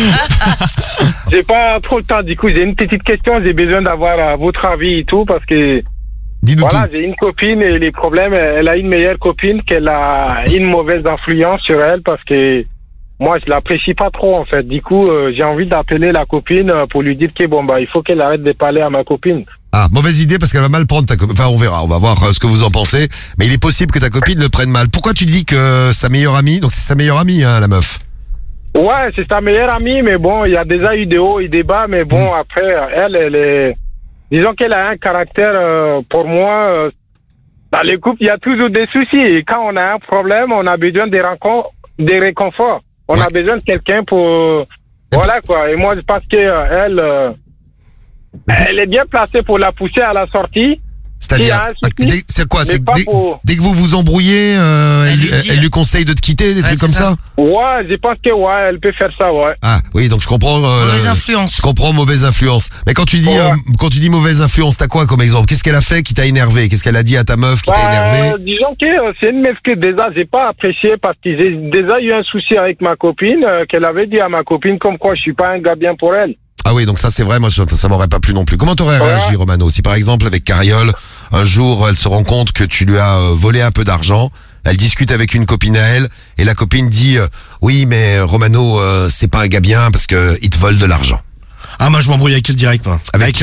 J'ai pas trop le temps, du coup, j'ai une petite question, j'ai besoin d'avoir votre avis et tout, parce que dis-nous voilà, j'ai une copine et les problèmes, elle a une meilleure copine qu'elle a une mauvaise influence sur elle, parce que moi, je l'apprécie pas trop, en fait. Du coup, j'ai envie d'appeler la copine pour lui dire que bon, bah, il faut qu'elle arrête de parler à ma copine. Ah, mauvaise idée parce qu'elle va mal prendre ta copine. Enfin, on verra, on va voir ce que vous en pensez. Mais il est possible que ta copine le prenne mal. Pourquoi tu dis que sa meilleure amie, donc c'est sa meilleure amie, hein, la meuf? Ouais, c'est sa meilleure amie, mais bon, il y a déjà eu des hauts et des bas, mais bon, après, elle est... Disons qu'elle a un caractère, pour moi, dans les couples, il y a toujours des soucis. Et quand on a un problème, on a besoin des réconforts. On a besoin de quelqu'un pour... Voilà, quoi. Et moi, je pense que elle est bien placée pour la pousser à la sortie. C'est-à-dire, c'est quoi? C'est dès que vous vous embrouillez, elle lui conseille de te quitter, des trucs comme ça? Ouais, je pense que ouais, elle peut faire ça, ouais. Ah oui, donc je comprends. Mauvaise influence. Je comprends mauvaise influence. Mais quand tu dis mauvaise influence, t'as quoi comme exemple? Qu'est-ce qu'elle a fait qui t'a énervé? Qu'est-ce qu'elle a dit à ta meuf qui t'a énervé? Disons que c'est une meuf que déjà j'ai pas appréciée parce que j'ai déjà eu un souci avec ma copine, qu'elle avait dit à ma copine comme quoi je suis pas un gars bien pour elle. Ah oui, donc ça c'est vrai, moi ça m'aurait pas plu non plus. Comment t'aurais réagi, Romano, si par exemple avec Cariole, un jour elle se rend compte que tu lui as volé un peu d'argent, elle discute avec une copine à elle, et la copine dit oui mais Romano c'est pas un gars bien parce que il te vole de l'argent. Ah moi je m'embrouille avec elle direct, moi. Avec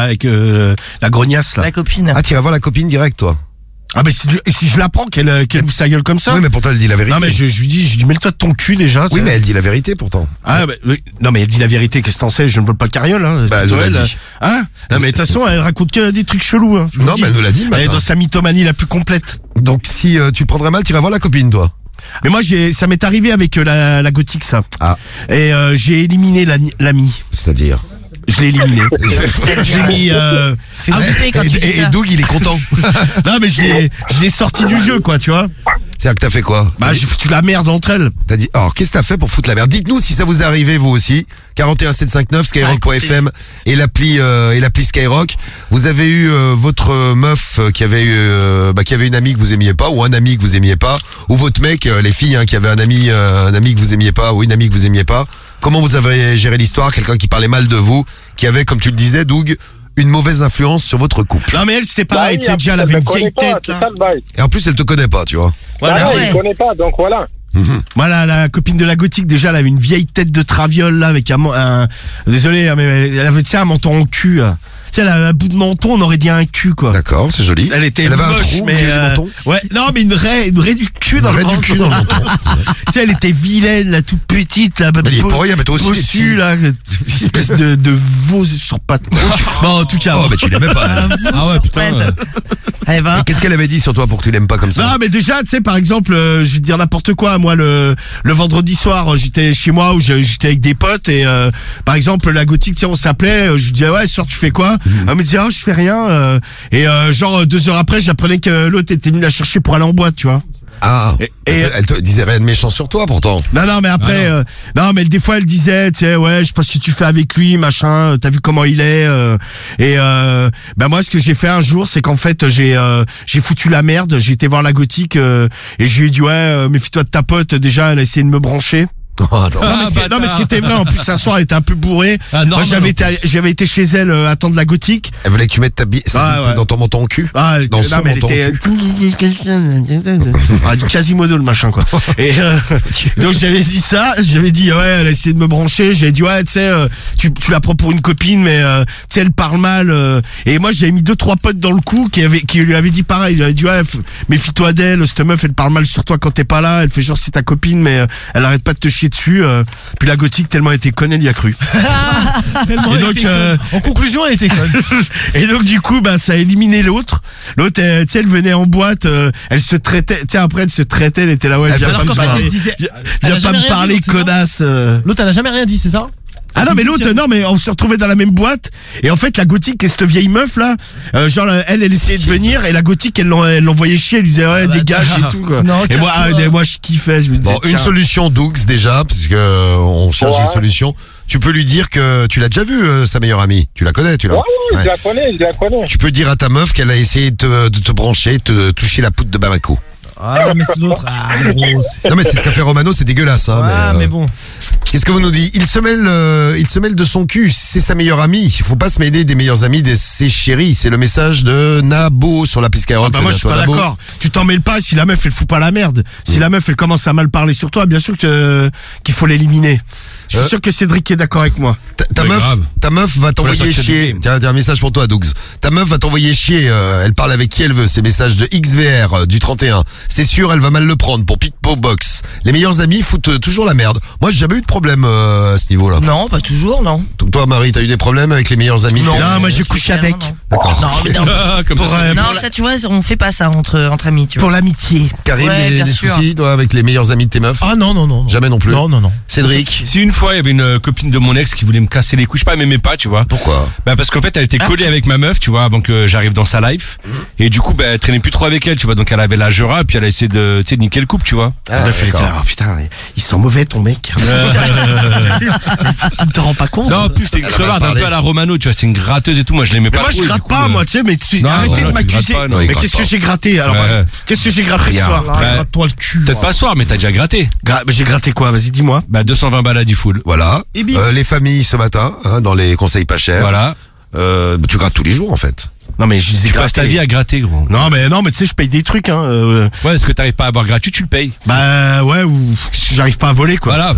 la grognasse là. La copine. Ah tu vas voir la copine direct, toi? Ah ben si je l'apprends qu'elle ouvre sa gueule comme ça. Oui mais pourtant elle dit la vérité. Non mais je lui dis mets-le toi de ton cul déjà. Oui mais elle dit la vérité pourtant. Ah bah, oui. Non mais elle dit la vérité, qu'est-ce que t'en sais? Je ne veux pas le Cariole, hein. Bah, elle nous l'a dit. Hein? Non mais de toute façon elle raconte que des trucs chelous, hein. Non mais elle nous l'a dit le matin. Elle est dans sa mythomanie la plus complète. Donc si tu prendrais mal, tu iras voir la copine, toi? Mais moi ça m'est arrivé avec la gothique, ça. Ah. Et j'ai éliminé l'ami. C'est-à-dire? Je l'ai éliminé. Je l'ai mis. Et Doug, il est content. Non, mais je l'ai sorti du jeu, quoi, tu vois. C'est-à-dire que t'as fait quoi? Bah, j'ai foutu la merde entre elles. T'as dit. Alors, qu'est-ce que t'as fait pour foutre la merde? Dites-nous si ça vous est arrivé, vous aussi. 41759, skyrock.fm et l'appli Skyrock. Vous avez eu votre meuf qui avait une amie que vous aimiez pas, ou un ami que vous aimiez pas, ou votre mec, les filles, qui avait un ami que vous aimiez pas, ou une amie que vous aimiez pas. Comment vous avez géré l'histoire? Quelqu'un qui parlait mal de vous, qui avait, comme tu le disais, Doug, une mauvaise influence sur votre couple. Non mais elle c'était pareil, tu sais, déjà elle avait une vieille tête là. Et en plus elle te connaît pas, tu vois. Voilà. Elle ne connaît pas, donc voilà. Voilà, la copine de la gothique, déjà elle avait une vieille tête de traviole là, avec un désolé, mais elle avait, tu sais, un menton en cul là. Tu sais, elle avait un bout de menton, on aurait dit un cul, quoi. D'accord, c'est joli. Elle était avait moche, un trou, mais menton. ouais, non, mais une raie du cul dans le menton. Du cul dans le menton. Tu sais, elle était vilaine, là, toute petite, là, il est pour rien, mais toi aussi, bossu, là, espèce de veau sur pattes. Bon, en tout cas. Oh, mais tu l'aimais pas. Ah ouais, putain. Eh ben. Qu'est-ce qu'elle avait dit sur toi pour que tu l'aimes pas comme ça? Non, mais déjà, tu sais, par exemple, je vais te dire n'importe quoi. Moi, le vendredi soir, j'étais chez moi où j'étais avec des potes et par exemple, la gothique, tu sais, on s'appelait. Je lui disais ouais, ce soir tu fais quoi? Elle me disait je fais rien. Et genre 2 heures après, j'apprenais que l'autre était venu la chercher pour aller en boîte, tu vois. Ah, elle te disait rien de méchant sur toi pourtant. Non, mais après, non, mais des fois elle disait, tu sais, ouais, je sais pas ce que tu fais avec lui, machin. T'as vu comment il est. Et ben moi, ce que j'ai fait un jour, c'est qu'en fait, j'ai foutu la merde. J'ai été voir la gothique et je lui ai dit ouais, méfie-toi de ta pote. Déjà, elle a essayé de me brancher. Non mais ce qui était vrai, en plus un soir elle était un peu bourrée. Moi j'avais été chez elle attendre la gothique. Elle voulait que tu mettes ta bille dans ton menton au cul. Dans son menton au cul. Quasimodo le machin quoi. Et donc j'avais dit ça, j'avais dit ouais, elle a essayé de me brancher, j'avais dit ouais, tu sais, tu la prends pour une copine mais tu sais elle parle mal et moi j'avais mis 2-3 potes dans le coup qui lui avaient dit pareil, il avait dit ouais, méfie-toi d'elle, cette meuf elle parle mal sur toi quand t'es pas là, elle fait genre c'est ta copine mais elle arrête pas de te chier dessus. Puis la gothique tellement elle était conne, elle y a cru. Et donc en conclusion elle était conne. Et donc du coup bah ça a éliminé l'autre. L'autre tu sais elle venait en boîte, elle se traitait, tu sais après elle se traitait, elle était là ouais, viens pas me parler connasse. L'autre elle a jamais rien dit, c'est ça? Ah non mais l'autre non mais on se retrouvait dans la même boîte et en fait la gothique et cette vieille meuf là genre elle essayait de venir et la gothique elle l'envoyait chier, elle lui disait ouais dégage et tout quoi. Non, et moi je kiffais, je me disais une solution Dougs déjà parce que on cherche des solutions. Tu peux lui dire que tu l'as déjà vu sa meilleure amie, tu la connais, tu l'as. Oui, je la connais. Tu peux dire à ta meuf qu'elle a essayé de te brancher, de toucher la poutre de Bamako. Ah mais c'est l'autre. Non mais c'est ce qu'a fait Romano, c'est dégueulasse hein. Mais bon. Qu'est-ce que vous nous dites? Il se mêle de son cul, c'est sa meilleure amie. Il faut pas se mêler des meilleurs amis de ses chéris. C'est le message de Nabo sur la Skyrock. Bah moi je suis pas d'accord. Tu t'en mêles pas si la meuf elle fout pas la merde. Si la meuf elle commence à mal parler sur toi, bien sûr qu'il faut l'éliminer. Je suis sûr que Cédric est d'accord avec moi. Ta meuf va t'envoyer chier. Tiens, un message pour toi, Dougs. Ta meuf va t'envoyer chier. Elle parle avec qui elle veut. C'est message de XVR du 31. C'est sûr, elle va mal le prendre pour Pickpo Box. Les meilleurs amis foutent toujours la merde. Moi, j'ai jamais eu de problème à ce niveau-là. Non, pas toujours, non. Toi, Marie, t'as eu des problèmes avec les meilleurs amis? Non, moi je couche avec. D'accord. Non, ça, tu vois, on fait pas ça entre amis, tu vois. Pour l'amitié. Karim, des soucis, toi, avec les meilleurs amis de tes meufs? Ah non. Jamais non plus? Non. Cédric? Si une fois, il y avait une copine de mon ex qui voulait me casser les couilles, je sais pas, elle m'aimait pas, tu vois. Pourquoi? Bah parce qu'en fait, elle était collée avec ma meuf, tu vois, avant que j'arrive dans sa life. Et du coup, bah, elle traînait plus trop avec elle, tu vois. Donc elle avait la Jura, puis elle a essayé de niquer le couple, tu vois. Putain, ils sont mauvais ton mec. Tu te rends pas compte? Non, en plus, c'était une crevarde un peu à la Romano, tu vois, c'est une gratteuse et tout, moi je l'aimais pas. Moi je gratte pas, moi, tu sais, mais arrêtez de m'accuser. pas, non, Mais qu'est-ce que j'ai gratté? Alors, qu'est-ce que j'ai gratté ce soir? Gratte-toi le cul. Peut-être pas ce soir, mais t'as déjà gratté. J'ai gratté quoi? Vas-y, dis-moi. Bah 220 balles à 10 full. Voilà. Les familles ce matin, dans les conseils pas chers. Voilà. Tu grattes tous les jours en fait. Non mais je les ai tu passes ta vie à gratter, gros. Non mais tu sais je paye des trucs hein. Ouais, est-ce que t'arrives pas à avoir gratuit, tu le payes? Bah ouais, ou j'arrive pas à voler quoi. Voilà.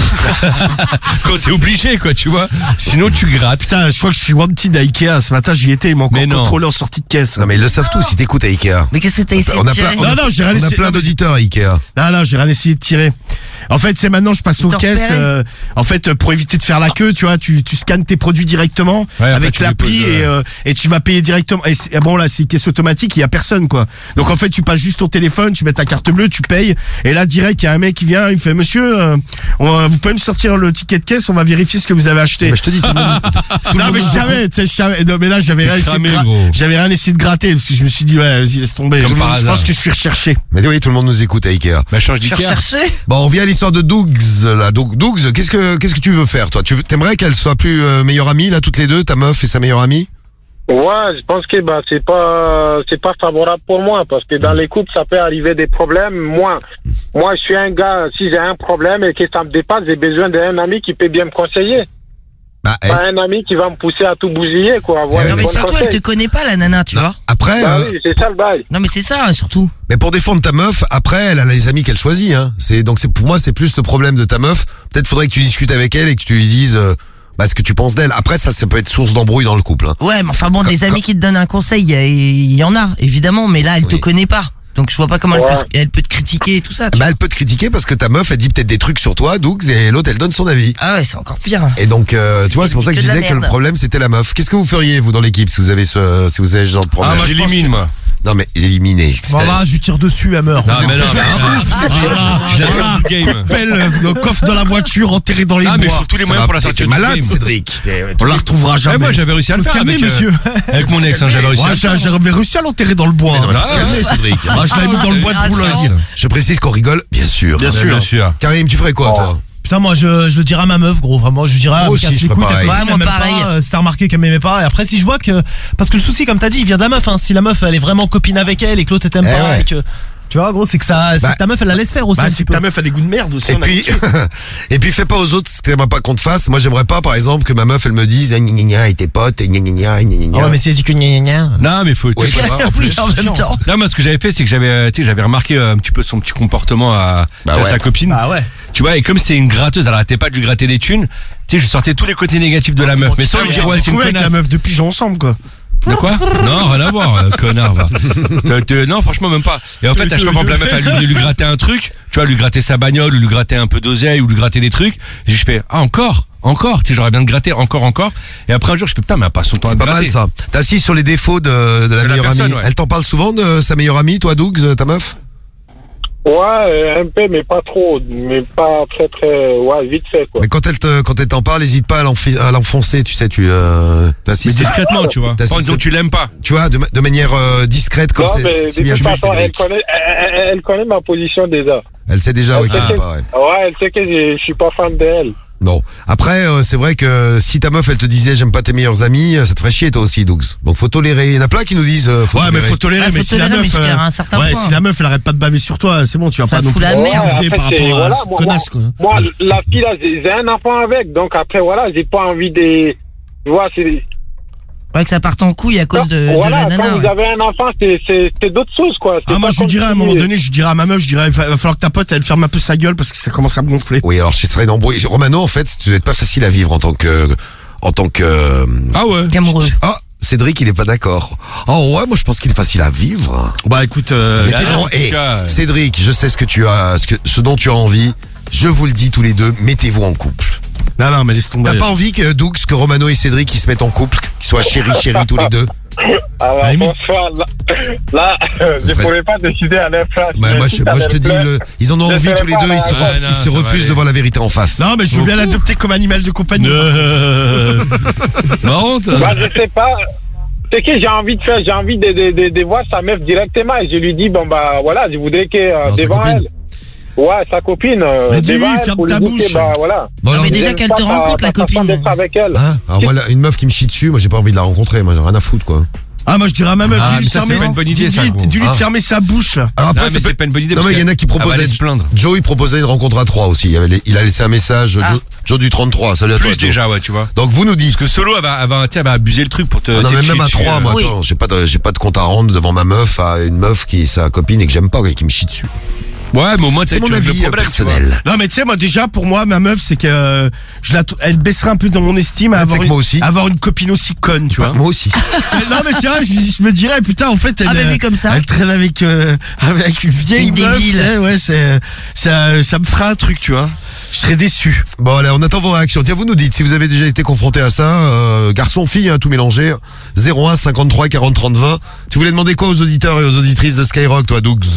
Quand t'es obligé quoi, tu vois. Sinon tu grattes. Putain, je crois que je suis wanted à Ikea ce matin, j'y étais, ils m'ont encore contrôlé en sortie de caisse. Non mais ils le savent tous, si t'écoutes à Ikea. Mais qu'est-ce que t'as essayé de tirer? Non, j'ai rien essayé. On a plein d'auditeurs à Ikea. Non, j'ai rien essayé de tirer. En fait, c'est maintenant je passe aux caisses. En fait, pour éviter de faire la queue, tu vois, tu scannes tes produits directement avec l'appli et tu vas payer directement. Et bon là, c'est une caisse automatique, il y a personne quoi. Donc en fait, tu passes juste ton téléphone, tu mets ta carte bleue, tu payes et là direct, il y a un mec qui vient, il me fait monsieur, vous pouvez me sortir le ticket de caisse, on va vérifier ce que vous avez acheté. Mais je te dis tout le monde. Non mais je savais, non mais là j'avais rien essayé de gratter parce que je me suis dit ouais, vas-y laisse tomber. Je pense que je suis recherché. Mais oui, tout le monde nous écoute à Ikea. Bah change d'Ikea. Bon, on revient à l'histoire de Dougs là. Dougs, qu'est-ce que tu veux faire toi? T'aimerais qu'elle soit plus meilleure amie là toutes les deux, ta meuf et sa meilleure amie? Ouais, je pense que c'est pas favorable pour moi parce que dans les couples ça peut arriver des problèmes. Moi je suis un gars, si j'ai un problème et que ça me dépasse, j'ai besoin d'un ami qui peut bien me conseiller. Pas un ami qui va me pousser à tout bousiller quoi. Non mais surtout elle te connaît pas la nana, tu vois. Après oui, c'est ça le bail. Non mais c'est ça surtout. Mais pour défendre ta meuf, après elle a les amis qu'elle choisit hein. Donc pour moi c'est plus le problème de ta meuf. Peut-être faudrait que tu discutes avec elle et que tu lui dises ce que tu penses d'elle. Après ça peut être source d'embrouille dans le couple hein. Ouais, mais enfin bon, des amis qui te donnent un conseil, il y en a évidemment, mais là elle te connaît pas. Donc je vois pas comment elle peut te critiquer et tout ça. Elle peut te critiquer parce que ta meuf elle dit peut-être des trucs sur toi, Dougs, et l'autre elle donne son avis. Ah ouais, c'est encore pire. Et donc tu vois, c'est pour ça que je disais que le problème c'était la meuf. Qu'est-ce que vous feriez vous dans l'équipe si vous avez ce genre de problème? Moi j'élimine moi. Non mais éliminé. Voilà, je lui tire dessus, elle meurt. Non, mais non, le coffre dans la voiture, enterré dans les bois. Ah, mais je trouve tous les moyens pour la sortir T'es du malade, game. Cédric. On la retrouvera jamais. Moi, j'avais réussi à le faire avec, monsieur. Avec mon ex, j'avais réussi à le faire. J'avais réussi à l'enterrer dans le bois. On va se calmer, Cédric. Je l'avais mis dans le bois de Boulogne. Je précise qu'on rigole, bien sûr. Bien sûr. Karim, tu ferais quoi, toi? Putain, moi je le dirais à ma meuf, gros. Vraiment, je dirais, Moi aussi, casse je les ferais couilles, pareil. ta copine, Ouais, moi, elle m'aime pareil. pas, si t'as remarqué qu'elle m'aimait pas. Et après, si je vois que. Parce que le souci, comme t'as dit, il vient de la meuf, hein. Si la meuf, elle est vraiment copine avec elle et que l'autre, elle t'aime pas, ouais. et que. Tu vois, gros, c'est que ça. C'est que ta meuf, elle la laisse faire aussi. un C'est petit que ta peu. meuf a des goûts de merde aussi. Et puis fais pas aux autres ce que t'aimerais pas qu'on te fasse. Moi j'aimerais pas par exemple que ma meuf elle me dise gna gna gna et tes potes gna gna gna gna gna. Ah ouais, mais si elle dit que gna gna gna. Non, mais faut. Ouais, tu vois, en plus. en même temps. Là, moi, ce que j'avais fait, c'est que j'avais remarqué un petit peu son petit comportement à sa copine. Bah ouais. Tu vois, et comme c'est une gratteuse, elle arrêtait pas de lui gratter des thunes. Tu sais, je sortais tous les côtés négatifs de la meuf, mais sans lui dire ouais, c'est une avec la connasse. meuf depuis pigeon ensemble, quoi. De quoi? Non, rien à voir, connard, va. Non, franchement, même pas. Et en fait, à chaque fois que la meuf, elle lui gratter un truc, tu vois, lui gratter sa bagnole, ou lui gratter un peu d'oseille, ou lui gratter des trucs, et je fais, ah, encore, tu sais, j'aurais bien de gratter, encore. Et après un jour, je fais, putain, mais elle passe son temps à C'est te pas mal gratter. ça. T'as assis sur les défauts de la meilleure personne, amie. ouais. Elle t'en parle souvent de sa meilleure amie, toi, Dougs, ta meuf? Ouais, un peu, mais pas trop. Mais pas très, ouais, vite fait, quoi. Mais quand elle t'en parle, n'hésite pas à l'enfoncer, tu sais, Mais t'assistes. discrètement, tu vois. Pas en disant que tu l'aimes pas. Tu vois, de manière discrète, comme Non, mais c'est de bien toute joué, façon, Cédric. elle connaît ma position déjà. Elle sait déjà, oui, Elle qu'elle sait aime que- pas, ouais. Ouais, elle sait que je suis pas fan d'elle. Non. Après, c'est vrai que si ta meuf, elle te disait j'aime pas tes meilleurs amis, ça te ferait chier toi aussi, Dougs. Donc faut tolérer. Il y en a plein qui nous disent faut Ouais, mais tolérer. faut tolérer, mais si la meuf, si la meuf, elle arrête pas de baver sur toi, c'est bon, tu vas Ça pas non fout plus la merde. l'utiliser par Après, rapport à voilà, cette connasse, quoi. Moi, la fille, là, j'ai un enfant avec, donc après, voilà, j'ai pas envie de. Tu vois, c'est. Ouais, que ça parte en couille à cause de Voilà, la nana. quand vous Ouais. avez un enfant, c'est d'autres choses, quoi. C'est Ah, moi, pas je lui comme dirais à un si- moment donné, je dirais à ma meuf, il va falloir que ta pote, elle ferme un peu sa gueule parce que ça commence à me gonfler. Oui, alors ce serait une embrouille. Romano, en fait, tu dois être pas facile à vivre en tant que. Ah ouais. Qu'amoureux. Ah, Cédric, il est pas d'accord. Oh ouais, moi je pense qu'il est facile à vivre. Bah écoute, Mais t'es en vraiment- tout hey, cas, Cédric, je sais ce dont tu as envie. Je vous le dis tous les deux, mettez-vous en couple. non, mais laisse tomber. T'as pas envie que Dougs, que Romano et Cédric ils se mettent en couple, qu'ils soient chéris tous les deux? Alors, bonsoir. Là, je serait- pourrais pas décider à leur place. Bah, moi je te dis, ils en ont envie tous les deux, ils se refusent de voir la vérité en face. Non, mais je veux bien l'adopter comme animal de compagnie. Marrant, Bah, je sais pas. C'est que j'ai envie de faire, j'ai envie de voir sa meuf directement et je lui dis, bon, bah, voilà, je voudrais que Non, sa devant copine. elle. Ouais, sa copine. Mais dis-lui, devant elle, ferme pour ta lui dire bouche. que, bah, voilà. Bon, alors, mais déjà qu'elle te rencontre, la copine. D'être avec elle. hein alors moi, une meuf qui me chie dessus, moi j'ai pas envie de la rencontrer, moi j'ai rien à foutre quoi. Ah, moi je dirais à ma meuf, Ah, dis-lui mais de ça, c'est fermer, pas une bonne idée, ça, gros. dis-lui de fermer sa bouche, là. Alors Non, après, mais ça peut- c'est pas une bonne idée. Non parce mais il y en a qui qu'elle va proposaient. aller se plaindre. Joe il proposait une rencontre à 3 aussi. Il a laissé un message. Joe du 33. Salut à toi. Plus Joe. déjà, ouais, tu vois. Donc vous nous dites. Parce que solo, elle va abuser le truc pour te. Ah non, te mais chier même à dessus, 3, moi, Oui. attends, j'ai pas de compte à rendre devant ma meuf à une meuf qui est sa copine et que j'aime pas, et qui me chie dessus. Ouais, mais au moins, C'est tu mon règles avis le problème, tu vois. personnel. Non, mais tu sais, moi déjà, pour moi, ma meuf, c'est que elle baisserait un peu dans mon estime à Ouais, avoir, c'est que moi aussi. avoir une copine aussi conne, tu vois. Moi aussi. Non, mais c'est vrai, je me dirais, putain, en fait, elle, Ah, mais vu comme ça. elle traîne avec une vieille Une meuf, débile. tu sais, ouais, ça me fera un truc, tu vois. Je serais déçu. Bon allez, on attend vos réactions. Tiens, vous nous dites si vous avez déjà été confronté à ça, garçon, fille, hein, tout mélangé. 01 53 40 30 20. Tu voulais demander quoi aux auditeurs et aux auditrices de Skyrock, toi, Dougs?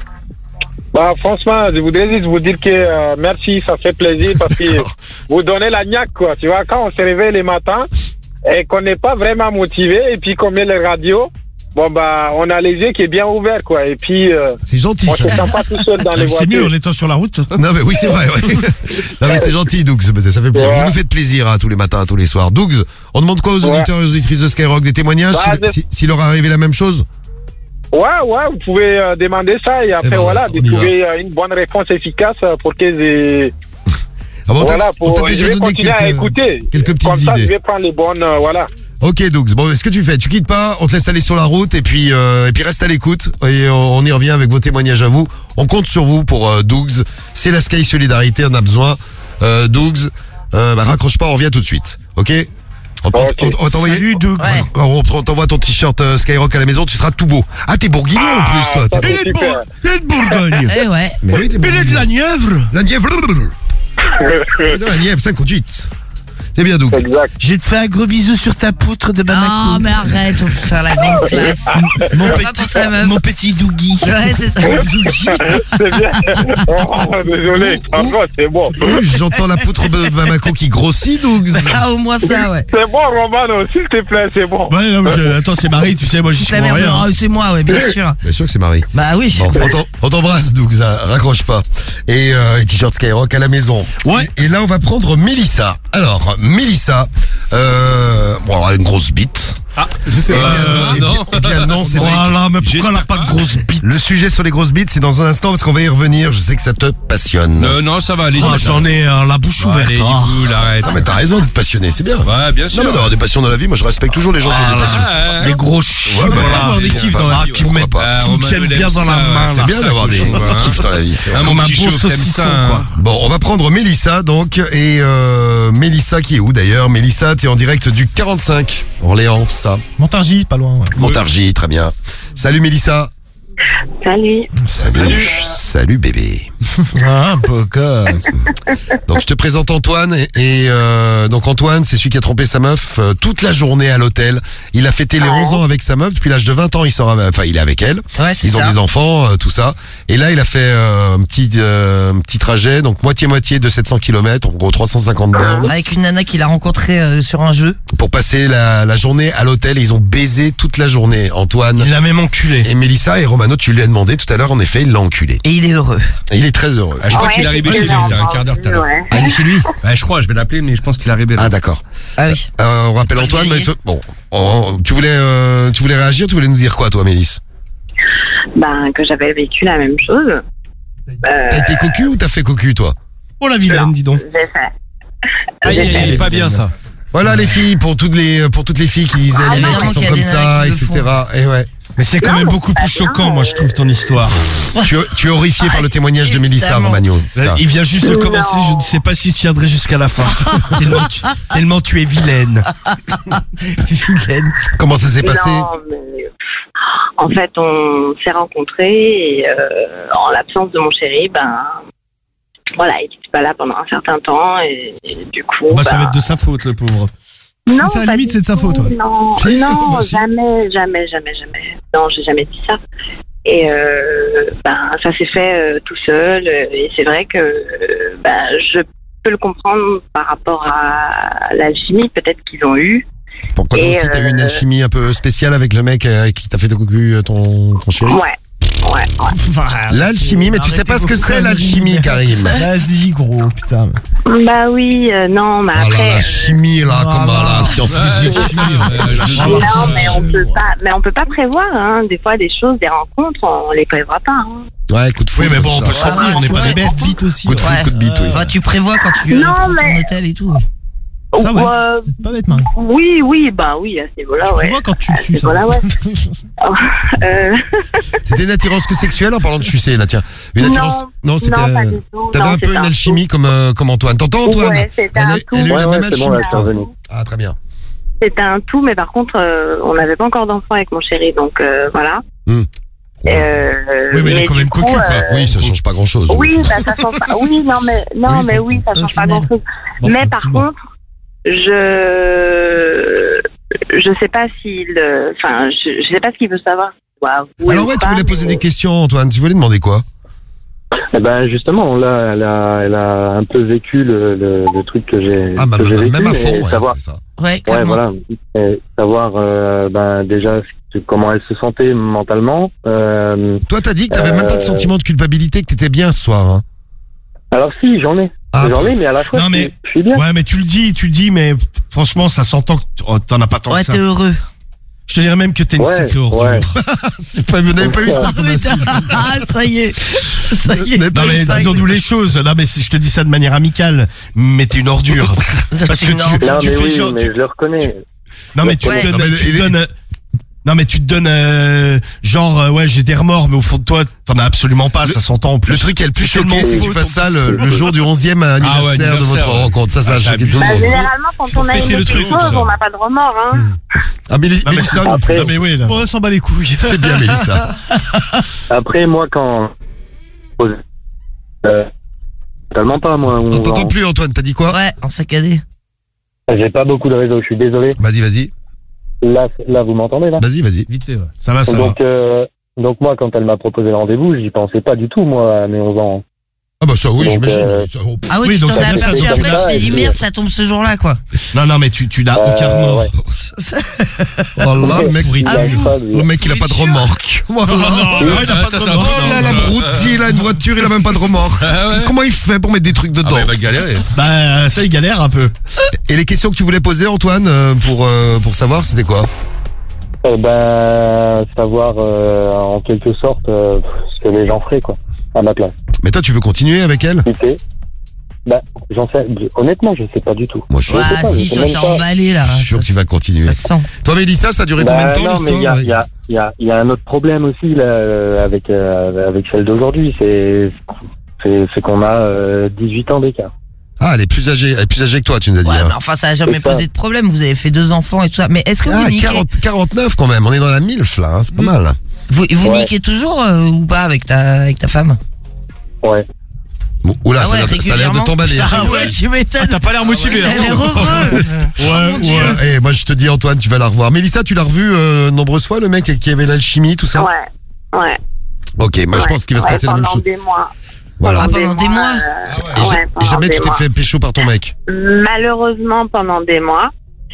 Bah, franchement, je voudrais juste vous dire que merci, ça fait plaisir parce que vous donnez la niaque, quoi. Tu vois, quand on se réveille les matins et qu'on n'est pas vraiment motivé et puis qu'on met les radios, bon, bah, on a les yeux qui est bien ouverts, quoi. Et puis, C'est gentil. on se ça. sent pas tout seul dans les C'est mieux voitures. en étant sur la route. Non mais oui c'est vrai ouais. Non mais c'est gentil Dougs, ça fait plaisir. Ouais. Vous nous faites plaisir hein, tous les matins, tous les soirs. Dougs, on demande quoi aux auditeurs et aux auditrices de Skyrock? Des témoignages Bah, s'il leur arrivait la même chose? Ouais, vous pouvez demander ça et après, ben, voilà, on de y va. trouver une bonne réponse efficace pour que j'ai. Ah bon, Voilà, on t'a je déjà vais donné continuer à écouter. quelques petites Comme ça, idées. je vais prendre les bonnes, voilà. Ok Dougs, bon ce que tu fais, tu quittes pas, on te laisse aller sur la route et puis reste à l'écoute et on y revient avec vos témoignages à vous. On compte sur vous pour Dougs, c'est la Sky Solidarité, on a besoin. Dougs, raccroche pas, on revient tout de suite, ok? On va t'envoyer. Salut, Dougs. On t'envoie ton t-shirt Skyrock à la maison, tu seras tout beau. Ah t'es bourguignon en plus toi. ça, T'es- c'est super. Il est de Bourgogne. Eh ouais. Mais oui, t'es Il est de la Nièvre. La Nièvre. Non, la Nièvre 58. C'est bien, Doug. Exact. Je vais te faire un gros bisou sur ta poutre de Bamako. Ah, mais arrête, on peut faire la grande classe. Mon petit Dougie. Ouais, c'est ça. C'est bien. Oh, désolé. Franchement, c'est bon. J'entends la poutre de Bamako qui grossit, Doug. Ah, au moins ça, ouais. C'est bon, Romano, s'il te plaît, c'est bon. Ouais, non, attends, c'est Marie, tu sais, moi j'y suis La pour merde, rien. oh, c'est moi, ouais, bien sûr. Bien sûr que c'est Marie. Bah oui. Bon, on t'embrasse, Doug, ça, raccroche pas. Et t-shirt Skyrock à la maison. Ouais. Et là, on va prendre Mélissa. Alors, Mélissa, bon, elle a une grosse bite. Ah, je sais pas. Eh bien, non, c'est Voilà, mais pourquoi elle a pas de grosse bite? Le sujet sur les grosses bites, c'est dans un instant parce qu'on va y revenir. Je sais que ça te passionne. Non, ça va aller. Oh, j'en ai la bouche ouverte. Allez, hein. cool, arrête. Non, mais t'as raison d'être passionné, c'est bien. Ouais, bien sûr. Non, mais d'avoir des passions dans la vie, moi je respecte toujours les gens qui ont des passions. Des gros chiens. Ouais, Voilà, des kiffs dans la vie, qui me mettent, qui me tiennent bien dans la main. C'est bien d'avoir des kiffs dans la vie. Comme un bon saucisson, quoi. Bon, on va prendre Mélissa donc. Et Mélissa qui est où d'ailleurs? Mélissa, t'es en direct du 45, Orléans, ça. Montargis, pas loin. Ouais. Montargis, très bien. Salut Mélissa. Salut. Salut bébé. Ah, beau gosse. Donc je te présente Antoine et donc Antoine, c'est celui qui a trompé sa meuf toute la journée à l'hôtel. Il a fêté les 11 ans avec sa meuf, depuis l'âge de 20 ans, il est avec elle. Ouais, c'est Ils ont ça. des enfants, tout ça. Et là, il a fait un petit trajet, donc moitié de 700 km, en gros 350 bornes. Avec une nana qu'il a rencontrée sur un jeu. Pour passer la journée à l'hôtel, ils ont baisé toute la journée. Antoine. Il l'a même enculé. Et Mélissa et Romano, tu lui as demandé tout à l'heure, en effet, il l'a enculé. Et il est heureux. Et il est très heureux. Je crois qu'il est arrivé chez lui, il y a un quart d'heure tout à l'heure. Ah, il est chez lui? Ouais, je crois, je vais l'appeler, mais je pense qu'il est arrivé là. Ah, d'accord. Ah oui. On rappelle Antoine, mais bon, tu voulais réagir, tu voulais nous dire quoi, toi, Mélisse? Que j'avais vécu la même chose. T'as été cocu ou t'as fait cocu, toi? Oh, la vilaine, dis donc. J'ai fait. Il est pas bien ça. Voilà les filles, pour toutes les filles qui disaient les mecs qui sont comme ça, etc. Et ouais. Mais c'est quand même beaucoup plus choquant, moi, je trouve, ton histoire. Tu es horrifié par le témoignage de Mélissa, Romagno. Il vient juste de commencer, je ne sais pas si tu tiendrais jusqu'à la fin. tellement tu es vilaine. Vilaine. Comment ça s'est passé? Non, mais, en fait, on s'est rencontrés et en l'absence de mon chéri, voilà, il n'était pas là pendant un certain temps et du coup. Ça va être de sa faute, le pauvre. Non, ça, à la limite, c'est de sa faute. Ouais. Non, jamais. Non, j'ai jamais dit ça. Et ça s'est fait tout seul. Et c'est vrai que je peux le comprendre par rapport à l'alchimie peut-être qu'ils ont eu. Pourquoi donc si t'as eu une alchimie un peu spéciale avec le mec qui t'a fait cocu ton chéri? Ouais. L'alchimie, mais tu sais pas ce que c'est l'alchimie, Karim. Vas-y, gros, putain. Bah oui, non, mais après. La chimie, là, comme la science physique. Non, mais on peut pas prévoir, hein. Des fois, des choses, des rencontres, on les prévoit pas, hein. Ouais, coup de foot. Oui, mais bon, on peut se retenir, on n'est pas des bêtes. Dites aussi. Coup de foot, coup de bite, oui. Enfin, tu prévois quand tu prends ton hôtel et tout. Ça, ouais. Pas bête, Marie. Oui, à ce niveau-là, Tu prévois quand tu suces. Voilà, ouais. C'était une attirance que sexuelle en parlant de sucer, là, tiens. Une attirance. Non, c'était. T'avais un peu une alchimie comme Antoine. T'entends, Antoine? Ouais, c'était un tout. Elle a eu la même alchimie. Bon, ah, très bien. C'était un tout, mais par contre, on n'avait pas encore d'enfant avec mon chéri, donc voilà. Oui, mais il est quand même cocu, quoi. Oui, ça change pas grand-chose. Oui, ça change pas. Oui, mais ça change pas grand-chose. Mais par contre, je sais pas je sais pas ce qu'il veut savoir. Alors ouais, tu voulais poser des questions, Antoine. Tu voulais demander quoi? Justement, là, elle a un peu vécu le truc que j'ai vécu. Même à fond, savoir, c'est ça. Ouais, voilà. Et savoir déjà comment elle se sentait mentalement. Toi, t'as dit que t'avais même pas de sentiment de culpabilité, que t'étais bien ce soir. Hein. Alors si, j'en ai. Mais à la fois, je suis bien. Ouais, mais tu le dis, mais franchement, ça s'entend que t'en as pas tant que ça. Ouais, t'es heureux. Je te dirais même que t'es une sacrée ordure. Vous n'avez pas eu ça. Ah, ça y est. Non, mais disons-nous les choses. Non, mais je te dis ça de manière amicale. Mais t'es une ordure. Parce que tu fais genre. Mais je le reconnais. Non, mais tu te donnes. Non, mais tu te donnes genre ouais, j'ai des remords, mais au fond de toi t'en as absolument pas, ça s'entend en plus. Le truc qui est le plus choqué, c'est que tu fasses ça le jour du 11e anniversaire de votre rencontre. Ça a choqué tout le monde. Généralement, quand on a aimé quelque chose, on n'a pas de remords, hein. Ah, Mélissa, non mais oui, là. On s'en bat les couilles. C'est bien, Mélissa. Après, moi, quand. Totalement pas, moi. On t'entend plus, Antoine, t'as dit quoi? Ouais, en saccadé. J'ai pas beaucoup de réseau, je suis désolé. Vas-y. Là, vous m'entendez là? Vas-y. Vite fait, ouais. Ça va. Donc moi, quand elle m'a proposé le rendez-vous, j'y pensais pas du tout, moi, à mes 11 ans. Ah bah ça oui, Donc, j'imagine. Ah oui, tu donc t'en ça as fait aperçu ça, après, donc tu t'es dit là, merde, ça tombe ce jour-là, quoi. Non, mais tu n'as aucun remords. Ouais. Oh là, le mec, il a pas de remorque. Voilà. il a pas de remords. Oh là, l'abruti, il a une voiture, il a même pas de remorque. Comment il fait pour mettre des trucs dedans? Il va galérer. Bah, ça, il galère un peu. Et les questions que tu voulais poser, Antoine, pour savoir, c'était quoi? Savoir en quelque sorte ce que les gens feraient, quoi, à ma place. Mais toi, tu veux continuer avec elle? J'en sais, honnêtement, je sais pas du tout. Moi, je suis Ah si, toi t'es emballé là. Je suis sûr que tu vas continuer. Ça se sent. Toi, Mélissa, ça a duré combien de temps non, mais l'histoire? il y a un autre problème aussi là avec celle d'aujourd'hui, c'est qu'on a 18 ans d'écart. Ah, elle est plus âgée que toi, tu nous as dit. Ouais, hein. mais enfin, ça a jamais posé de problème. Vous avez fait 2 enfants et tout ça. Mais est-ce que vous niquez 49 quand même. On est dans la MILF là, hein, c'est pas mal. Vous niquez toujours ou pas avec ta femme? Ouais. Bon, oula, ça a l'air de t'emballer. Ah ouais, tu m'étonnes. T'as pas l'air motivé. Elle a l'air heureux. Ouais. Et moi, je te dis, Antoine, tu vas la revoir. Mélissa, tu l'as revu nombreuses fois, le mec qui avait l'alchimie, tout ça? Ouais. Ok, moi je pense qu'il va se passer la même chose. Pendant des mois. Voilà. Pendant des mois. Et jamais tu t'es fait pécho par ton mec? Malheureusement, pendant des mois.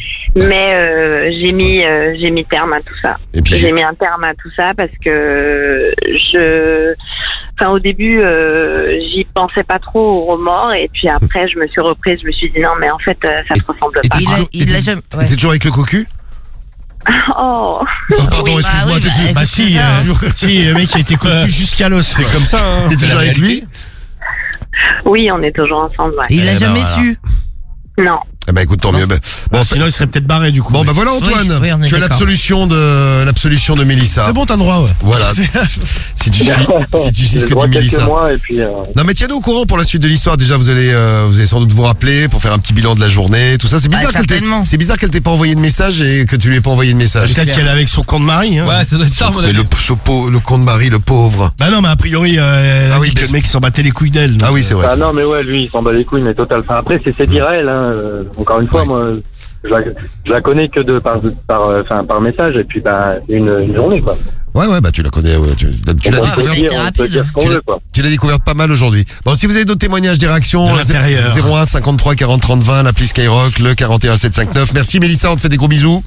Mais j'ai mis terme à tout ça. J'ai mis un terme à tout ça parce que au début, j'y pensais pas trop au remords et puis après, je me suis reprise, je me suis dit non, mais en fait, ça se ressemble pas. Il l'a jamais. T'es toujours avec le cocu? Oh. Pardon, Oui, excuse-moi, oui, t'es toujours. bah, Si, si, le mec a été cocu jusqu'à l'os. C'est comme ça. Hein. T'es toujours avec lui? Oui, on est toujours ensemble. Ouais. Il l'a jamais su. Non. Eh ben écoute, tant mieux. Bon, sinon il serait peut-être barré du coup. Bon bah voilà Antoine, Oui, tu as l'absolution de Mélissa. C'est bon, t'as le droit, ouais. Voilà. si tu sais ce que dit Mélissa. Mois, et puis, Non mais tiens-nous au courant pour la suite de l'histoire. Déjà vous allez sans doute vous rappeler pour faire un petit bilan de la journée, tout ça. C'est bizarre qu'elle t'ait pas envoyé de message et que tu lui aies pas envoyé de message. Peut-être qu'elle est avec son con de mari. Hein. Ouais, ça doit être ça, mon Mais avis. le con de Marie, le pauvre. Bah non, mais a priori, elle a dit que le mec s'en battait les couilles d'elle. Ah oui, c'est vrai. Ah non, mais ouais, lui, il s'en bat les couilles, mais total. Enfin, après, c'est d'Irel, hein. Encore une fois, moi, je la connais que par message, et puis, une journée, quoi. Ouais, bah tu la connais, ouais, tu l'as découverte pas mal aujourd'hui. Bon, si vous avez d'autres témoignages, des réactions, 01 53 40 30 20, l'appli Skyrock, le 41 759. Merci Mélissa, on te fait des gros bisous.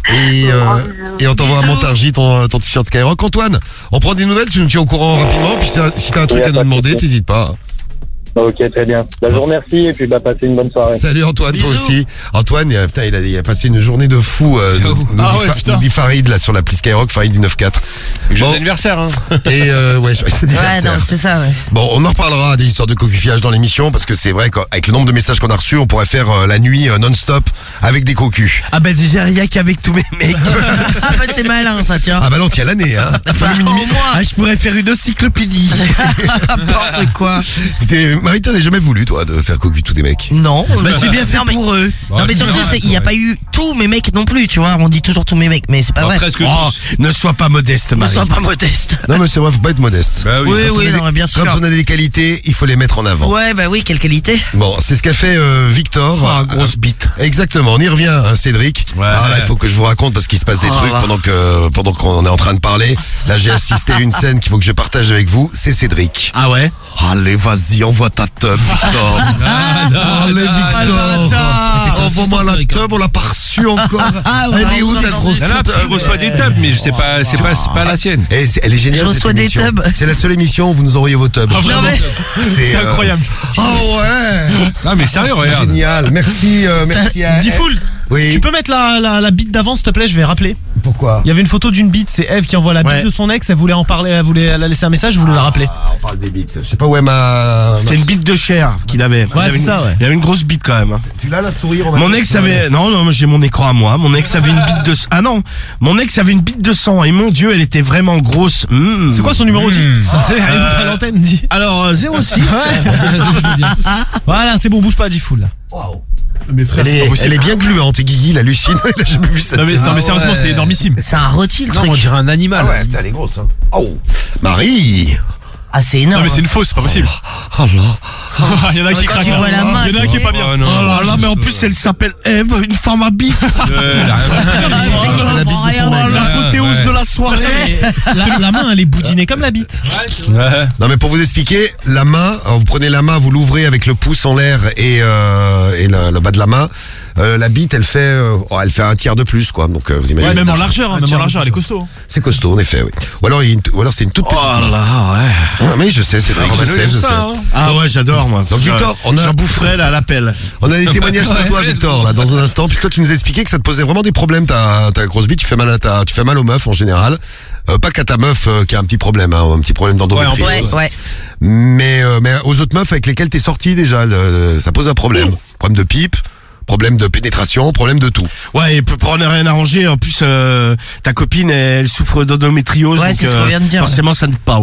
Et on t'envoie à Montargis ton t-shirt Skyrock. Antoine, on prend des nouvelles, tu nous tiens au courant rapidement, puis si t'as un truc à nous demander, t'hésites pas. Ok, très bien. Je vous remercie et puis passez une bonne soirée. Salut Antoine, toi aussi. Antoine, il a passé une journée de fou. Nous dit Farid là sur l'appli Skyrock, Farid du 9-4. Bon anniversaire. Hein. Et ouais, non, c'est ça. Ouais. Bon, on en reparlera des histoires de cocufiage dans l'émission parce que c'est vrai qu'avec le nombre de messages qu'on a reçus, on pourrait faire la nuit non-stop avec des cocus. Ah bah déjà rien qu'avec tous mes mecs. Ah bah c'est malin ça, tiens. Ah bah non, tiens l'année, hein. Je pourrais faire une encyclopédie. N'importe quoi. Marie, t'as jamais voulu, toi, de faire cocu tous tes mecs? Non. Bah c'est bien fait pour eux. Non mais surtout, il n'y a pas eu tous mes mecs non plus, tu vois. On dit toujours tous mes mecs, mais c'est pas vrai. Ne sois pas modeste, Marie. Ne sois pas modeste. Non mais c'est vrai, faut pas être modeste. Bah oui, non, mais bien sûr. Quand on a des qualités, il faut les mettre en avant. Ouais, bah oui, quelle qualité. Bon, c'est ce qu'a fait Victor. Grosse bite. Exactement, on y revient, hein, Cédric. Ouais. Alors là, il faut que je vous raconte parce qu'il se passe des trucs pendant qu'on est en train de parler. Là, j'ai assisté à une scène qu'il faut que je partage avec vous. C'est Cédric. Ah ouais? Allez, vas-y, envoie ta tub, Victor. Allez, Victor. Envoie-moi la tub, on l'a pas reçue encore. Elle est où ta grosse tub? Tu reçois des tubs, mais c'est pas la tienne. Et elle est géniale. Je reçois des tubs. C'est la seule émission où vous nous envoyez vos tubs. C'est incroyable. Oh ouais. Non mais sérieux, regarde. Génial. Merci à Diffoul. Oui. Tu peux mettre la bite d'avant, s'il te plaît, je vais rappeler. Pourquoi? Il y avait une photo d'une bite, c'est Eve qui envoie la bite de son ex, elle voulait en parler, elle a laissé un message, je voulais la rappeler. On parle des bites. Je sais pas où est ma. C'était une bite de chair qu'il avait. Ouais, c'est ça, ouais. Il avait une grosse bite quand même. Tu l'as la souris, Mon ex avait. Non, j'ai mon écran à moi. Mon ex avait une bite de. Ah non, mon ex avait une bite de sang et mon Dieu, elle était vraiment grosse. C'est quoi son numéro dit? C'est à l'antenne dit. Alors 06. Voilà, c'est bon, bouge pas, Diffoul. Waouh. Mais frère, elle est bien gluante, et Guigui, la Lucine, il a jamais vu ça. Non mais sérieusement, c'est énormissime. C'est un rôti le truc. On dirait un animal. Ah ouais, elle est grosse, hein. Oh, Marie. Ah, c'est énorme. Non mais c'est une fausse, c'est pas possible. Oh là, Il y en a qui Quand craquent. tu vois la main, Il y en a qui est pas bien. Oh, non. Oh là là, mais en plus elle s'appelle Eve, une femme à bite. L'apothéose de la soirée. La main, elle est boudinée comme la bite. Ouais. Non mais pour vous expliquer, la main, alors vous prenez la main, vous l'ouvrez avec le pouce en l'air et le bas de la main. La bite, elle fait un tiers de plus, quoi. Donc vous imaginez. Ouais, même en largeur, elle est costaud. C'est costaud, en effet, oui. Ou alors c'est une toute petite. Oh là là, ouais. Ah, mais je sais, c'est vrai que je sais. Ah ouais, j'adore moi. Donc Victor, j'en boufferais là à l'appel. On a des témoignages de toi, Victor, là, dans un instant. Puisque toi, tu nous as expliqué que ça te posait vraiment des problèmes, ta grosse bite. Tu fais mal aux meufs en général. Pas qu'à ta meuf qui a un petit problème, un petit problème d'endométriose. Ouais. Mais aux autres meufs avec lesquelles t'es sorti déjà, ça pose un problème. Problème de pipe. Problème de pénétration, problème de tout. Ouais, et pour ne rien arranger, en plus, ta copine, elle souffre d'endométriose. Ouais, donc, c'est ce qu'on vient de dire. Forcément, ça ne pas.